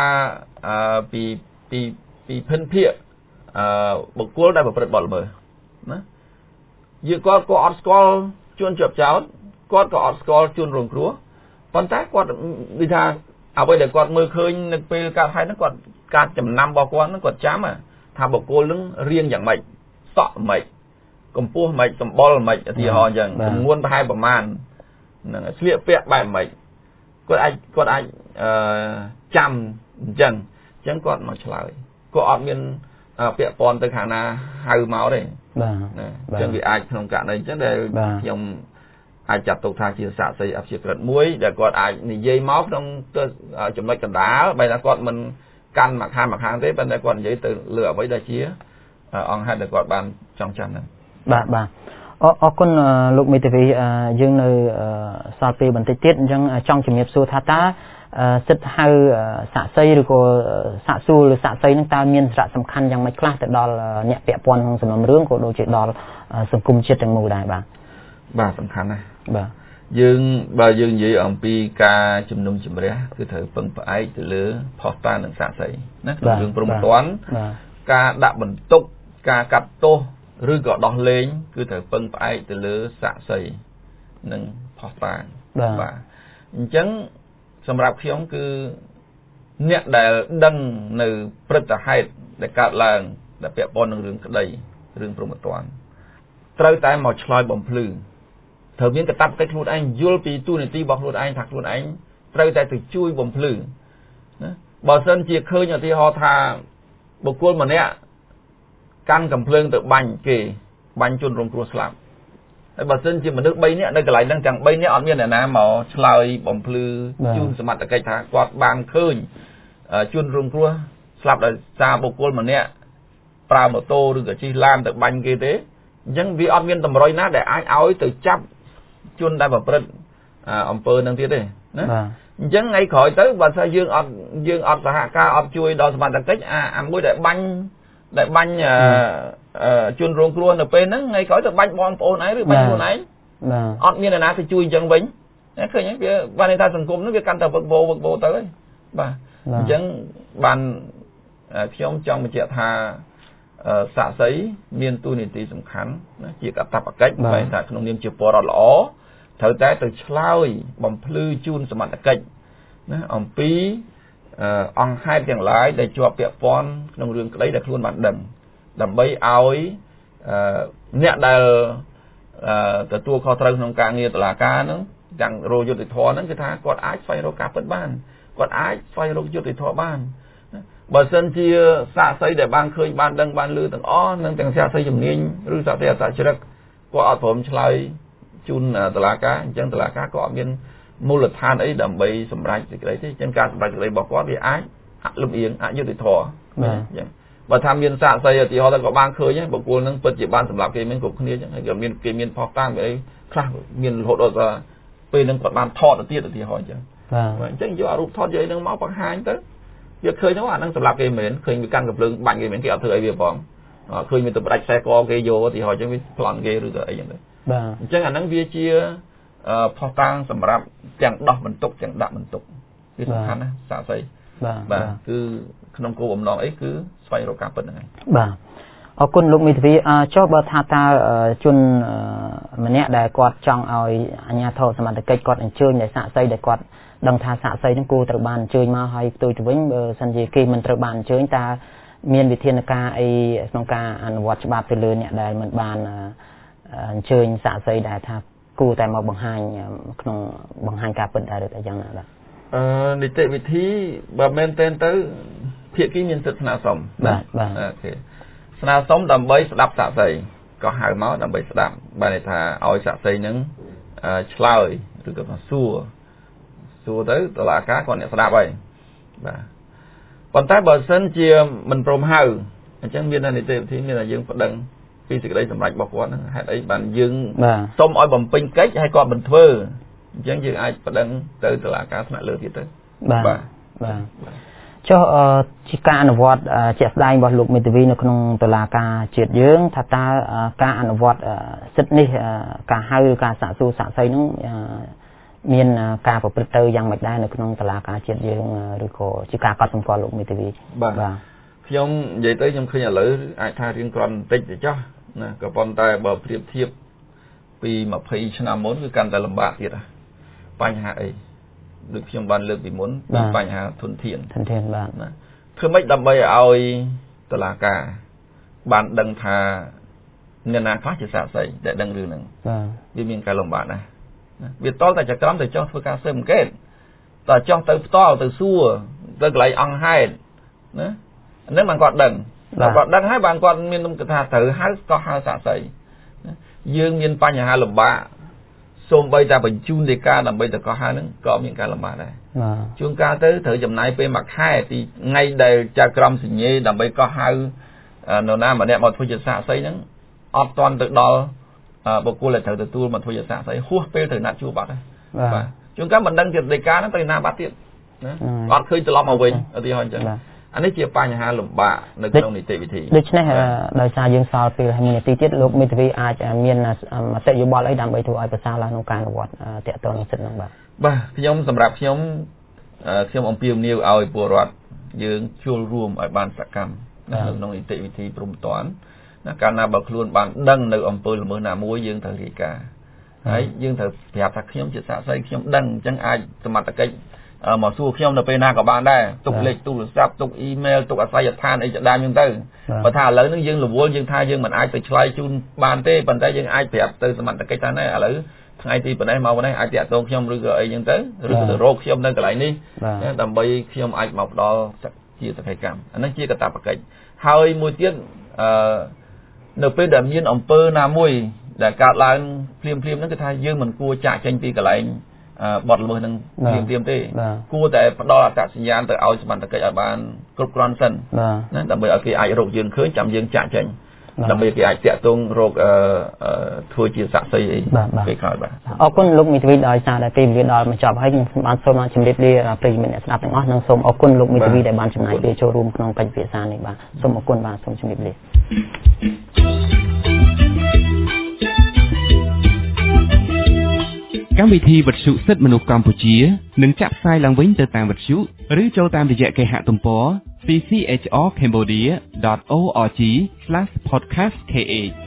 ពីភិនភាគបុគ្គលដែលប្រព្រឹត្តបទល្មើសណាយើងគាត់ក៏អត់ស្គាល់ជួនជាប់ចោតគាត់ក៏អត់ស្គាល់ជួនរងគ្រោះប៉ុន្តែគាត់និយាយថាអ្វីដែលគាត់មើលឃើញនៅពេលកើតហេតុហ្នឹងគាត់ការចំណាំរបស់គាត់ហ្នឹងគាត់ចាំថាបុគ្គលហ្នឹងរៀងយ៉ាងម៉េចសក់ម៉េចកម្ពស់ម៉េចសម្បុរម៉េចឧទាហរណ៍អញ្ចឹងទម្ងន់ប្រហែលប្រមាណហ្នឹងស្លៀកពាក់បែបម៉េចគាត់អាចចាំអញ្ចឹងគាត់មកឆ្លើយគាត់អត់មានពាក់ព័ន្ធទៅខាងណាហៅមកទេបាទអញ្ចឹងវាអាចក្នុងករណីអញ្ចឹងដែលខ្ញុំអាចចាត់ទុកថាជាសាក្សីអព្យាក្រឹតមួយដែលគាត់អាចនិយាយមកក្នុងចំណុចកណ្ដាលបែរថាគាត់មិនកាន់មកខាងទេប៉ុន្តែគាត់និយាយទៅលើអ្វីដែលជាអង្គហេតុដែលគាត់បានចង់ចាំហ្នឹងបាទអរគុណលោកមេធាវីយើងនៅសល់ពេលបន្តិចទៀតអញ្ចឹងចង់ជំរាបសួរថាតើសិទ្ធិហៅសាក្សីឬក៏សាកសួរឬសាក្សីនឹងតើមានសារៈសំខាន់យ៉ាងម៉េចខ្លះទៅដល់អ្នកពាក់ព័ន្ធក្នុងសំណុំរឿងក៏ដូចជាដល់សង្គមជាតិទាំងមូលដែរបាទសំខាន់ណាស់បាទបើយើងនិយាយអំពីការជំនុំជម្រះគឺត្រូវពឹងផ្អែកទៅលើភស្តុតាងនិងសាក្សីណាក្នុងរឿងព្រំទាន់ការដាក់បន្ទុកការកាត់ទោសឬក៏ដោះលែងគឺត្រូវពឹងផ្អែកទៅលើសាក្សីនិងភស្តុតាងបាទអញ្ចឹងសម្រាប់ខ្ញុំគឺអ្នកដែលដឹងនៅព្រឹត្តិហេតុដែលកើតឡើងដែលពាក់ព័ន្ធនឹងរឿងក្តីរឿងព្រំប្រទានត្រូវតែមកឆ្លើយបំភ្លឺត្រូវមានកាតព្វកិច្ចខ្លួនឯងយល់ពីទូនាទីរបស់ខ្លួនឯងថាខ្លួនឯងត្រូវតែទៅជួយបំភ្លឺណាបើសិនជាឃើញឧទាហរណ៍ថាបុគ្គលម្នាក់កាន់កំភ្លើងទៅបាញ់គេបាញ់ជនរងគ្រោះស្លាប់ហើយបើសិនជាមនុស្ស3នាក់នៅកន្លែងហ្នឹងទាំង3នាក់អត់មានអ្នកណាមកឆ្លើយបំភ្លឺជូនសមត្ថកិច្ចថាគាត់បានឃើញជនរងគ្រោះស្លាប់ដោយសារបុគ្គលម្នាក់ប្រើម៉ូតូឬក៏ជិះឡានទៅបាញ់គេទេអញ្ចឹងវាអត់មានតម្រុយណាដែលអាចឲ្យទៅចាប់ជនដែលប្រព្រឹត្តអំពើនឹងទៀតទេណាអញ្ចឹងថ្ងៃក្រោយទៅបើថាយើងអត់សហការអត់ជួយដល់សមត្ថកិច្ចអាមួយដែលបាញ់ជនរងគ្រោះនៅពេលហ្នឹងថ្ងៃក្រោយទៅបាញ់បងប្អូនឯងឬបាញ់ខ្លួនឯងអត់មានអ្នកណាទៅជួយអញ្ចឹងវិញឃើញទេវាបានន័យថាសង្គមហ្នឹងវាកាន់តែវឹកវោទៅហើយបាទអញ្ចឹងបានខ្ញុំចង់បញ្ជាក់ថាសាក្សីមានតួនាទីសំខាន់ណាជាកាតព្វកិច្ចបែរថាក្នុងនាមជាពលរដ្ឋល្អត្រូវតែទៅឆ្លើយបំភ្លឺជូនសមត្ថកិច្ចណាអំពីអង្គហេតុទាំងឡាយដែលជាប់ពាក់ព័ន្ធក្នុងរឿងក្តីដែលខ្លួនបានដឹងដើម្បីឲ្យអ្នកដែលទទួលខុសត្រូវក្នុងការងារតុលាការហ្នឹងទាំងរោយុត្តិធម៌ហ្នឹងគឺថាគាត់អាចស្វែងរកការពិតបានគាត់អាចស្វែងរកយុត្តិធម៌បានបើសិនជាសាក្សីដែលបានឃើញបានដឹងបានឮទាំងអស់និងទាំងសាក្សីជំនាញឬសាក្សីអត្តចរិតគាត់អត់ព្រមឆ្លើយជូនតុលាការអញ្ចឹងតុលាការក៏អត់មានមូលដ្ឋានអីដើម្បីសម្រេចសេចក្តីទេអញ្ចឹងការសម្រេចសេចក្តីរបស់គាត់វាអាចលំអៀងអយុត្តិធម៌អញ្ចឹងបើថាមានសាក្សីឧទាហរណ៍ទៅក៏បានឃើញបុគ្គលនឹងពិតជាបានសម្រាប់គេមានគ្រប់គ្នាអញ្ចឹងហើយក៏មានគេមានផុសតាំងអីខ្លះមានរហូតដល់ពេលនឹងគាត់បានថតទៅទៀតឧទាហរណ៍អញ្ចឹងបាទអញ្ចឹងយកអារូបថតយកអីនឹងមកបង្ហាញទៅវាឃើញទៅអានឹងសម្រាប់គេមែនឃើញវាកាន់កំភ្លើងបាញ់គេមែនគេអត់ធ្វើអីវាផងឃើញវាទៅផ្ដាច់ខ្សែកគេយកឧទាហរណ៍អញ្ចឹងវាប្លន់គេឬក៏អីអញ្ចឹងទៅបាទអញ្ចឹងអានឹងវាជាផុសតាំងសម្រាប់ទាំងដោះបន្ទុកទាំងដាក់បន្ទុកវាសំខាន់ណាស់សាក្សីបាទគឺក្នុងគោលបំណងអីគឺស្វែងរកការពិតហ្នឹងហើយបាទអរគុណលោកមេធាវីចុះបើថាតើជនម្នាក់ដែលគាត់ចង់ឲ្យអាជ្ញាធរសមត្ថកិច្ចគាត់អញ្ជើញឲ្យសាក្សីដែលគាត់ដឹងថាសាក្សីហ្នឹងគួរត្រូវបានអញ្ជើញមកឲ្យផ្ទុយទៅវិញបើសិនជាគេមិនត្រូវបានអញ្ជើញតើមានវិធានការអីក្នុងការអនុវត្តច្បាប់ទៅលើអ្នកដែលមិនបានអញ្ជើញសាក្សីដែលថាគួរតែមកបង្ហាញក្នុងបង្ហាញការពិតដែរឬយ៉ាងណាបាទនីតិវិធីបើមែនតែនទៅភាគីមានសិទ្ធិស្នើសុំបាទអូខេស្នើសុំដើម្បីស្ដាប់សាក្សីក៏ហៅមកដើម្បីស្ដាប់បានន័យថាឲ្យសាក្សីនឹងឆ្លើយឬក៏សួរទៅតុលាការគាត់អ្នកស្ដាប់ហើយបាទប៉ុន្តែបើសិនជាមិនព្រមហៅអញ្ចឹងមាននីតិវិធីមានតែយើងប្តឹងពីសេចក្តីសម្រេចរបស់គាត់ហ្នឹងហេតុអីបានយើងសុំឲ្យបំពេញកិច្ចហើយគាត់មិនធ្វើអញ្ចឹងយើងអាចប្តឹងទៅតុលាការថ្នាក់លើទៀតទៅបាទចុះជាការអនុវត្តជាក់ស្ដែងរបស់លោកមេធាវីនៅក្នុងតុលាការជាតិយើងថាតើការអនុវត្តសិទ្ធិនេះការហៅការសាកសួរសាកសីនោះមានការប្រព្រឹត្តទៅយ៉ាងម៉េចដែរនៅក្នុងតុលាការជាតិយើងឬក៏ជាការកត់សម្គាល់លោកមេធាវីបាទខ្ញុំនិយាយទៅខ្ញុំឃើញឥឡូវអាចថារៀងគ្រាន់បន្តិចទៅចុះណាក៏ប៉ុន្តែបើប្រៀបធៀបពី20ឆ្នាំមុនគឺកាន់តែលំបាកទៀតបញ្ហាអីដូចខ្ញុំបានលើកពីមុនពីបញ្ហាធនធានបាទណាធ្វើម៉េចដើម្បីឲ្យតុលាការបានដឹងថាអ្នកណាខ្លះជាសាក្សីដែលដឹងរឿងហ្នឹងវាមានការលំបាកណាស់វាតលតែចក្រមទៅចោះធ្វើការស៊ើបអង្កេតតើចោះទៅផ្ទាល់ទៅសួរទៅកន្លែងអង្គហេតុណាហ្នឹងបានគាត់ដឹងគាត់ដឹងហើយបានគាត់មានគំនិតថាត្រូវហៅក៏ហៅសាក្សីយើងមានបញ្ហាលំបាកសូម្បីតែបញ្ជូនដីកាដើម្បីទៅកោះហៅហ្នឹងក៏មានការលំបាកដែរជួនកាលទៅត្រូវចំណាយពេលមួយខែពីថ្ងៃដែលចៅក្រមសញ្ញេដើម្បីកោះហៅនរណាម្នាក់មកធ្វើជាសាក្សីហ្នឹងអត់ទាន់ទៅដល់បុគ្គលដែលត្រូវទទួលមកធ្វើជាសាក្សីហួសពេលទៅណាត់ជួបបាត់ហើយបាទជួនកាលមិនដឹងជាដីកាហ្នឹងទៅណាបាត់ទៀតណាអត់ឃើញត្រឡប់មកវិញឧទាហរណ៍អញ្ចឹងអានេះជាបញ្ហាលំបាកនៅក្នុងនីតិវិធីដូច្នេះដោយសារយើងសល់ពេល1នាទីទៀតលោកមេធាវីអាចមានមតិយោបល់អីដើម្បីធ្វើឲ្យប្រសើរឡើងក្នុងការអនុវត្តទាក់ទងនឹងសិទ្ធិហ្នឹងបាទខ្ញុំសម្រាប់ខ្ញុំអំពាវនាវឲ្យពលរដ្ឋយើងចូលរួមឲ្យបានសកម្មនៅក្នុងនីតិវិធីព្រហ្មទណ្ឌណាកាលណាបើខ្លួនបានដឹងនៅអំពើល្មើសណាមួយយើងត្រូវរាយការណ៍ហើយយើងត្រូវប្រាប់ថាខ្ញុំជាសាក្សីខ្ញុំដឹងអញ្ចឹងអាចសមត្ថកិច្ចមកសួរខ្ញុំនៅពេលណាក៏បានដែរទុកលេខទូរស័ព្ទទុកអ៊ីមែលទុកអាស័យដ្ឋានអីជាដើមហ្នឹងទៅបើថាឥឡូវហ្នឹងយើងរវល់យើងថាយើងមិនអាចទៅឆ្លើយជូនបានទេប៉ុន្តែយើងអាចប្រាប់ទៅសមត្ថកិច្ចថាណែឥឡូវថ្ងៃទីប៉ុណ្ណេះមកប៉ុណ្ណេះអាចតាក់ទងខ្ញុំឬក៏អីហ្នឹងទៅឬក៏ទៅរកខ្ញុំនៅកន្លែងនេះដើម្បីខ្ញុំអាចមកផ្ដល់ជាសកម្មកម្មអាហ្នឹងជាកាតព្វកិច្ចហើយមួយទៀតនៅពេលដែលមានអំពើណាមួយដែលកើតឡើងភ្លាមហ្នឹងគឺថាយើងមិនគួរចាក់ចេញពីកន្លែងបទល្មើសនឹងព្រាមទេគួរតែផ្ដល់អត្តសញ្ញាណទៅឲ្យសមត្ថកិច្ចឲ្យបានគ្រប់គ្រាន់សិនណាដើម្បីឲ្យគេអាចរកយើងឃើញចាំយើងចាក់ចេញដើម្បីគេអាចតាក់ទងរកធ្វើជាសាក្សីអីពេលក្រោយបាទអរគុណលោកមេធាវីដោយសារតែពេលវេលាដល់មកចប់ហើយខ្ញុំបានសូមជម្រាបលាប្រិយមិត្តអ្នកស្ដាប់ទាំងអស់និងសូមអរគុណលោកមេធាវីដែលបានចំណាយពេលចូលរួមក្នុងកិច្ចពិភាក្សានេះបាទសូមអរគុណបាទសូមជម្រាបលាកម្មវិធីវិទ្យុសិទ្ធិមនុស្សកម្ពុជានឹងចាក់ផ្សាយឡើងវិញទៅតាមវិទ្យុឬចូលតាមរយៈគេហទំព័រ cchrcambodia.org/podcast kh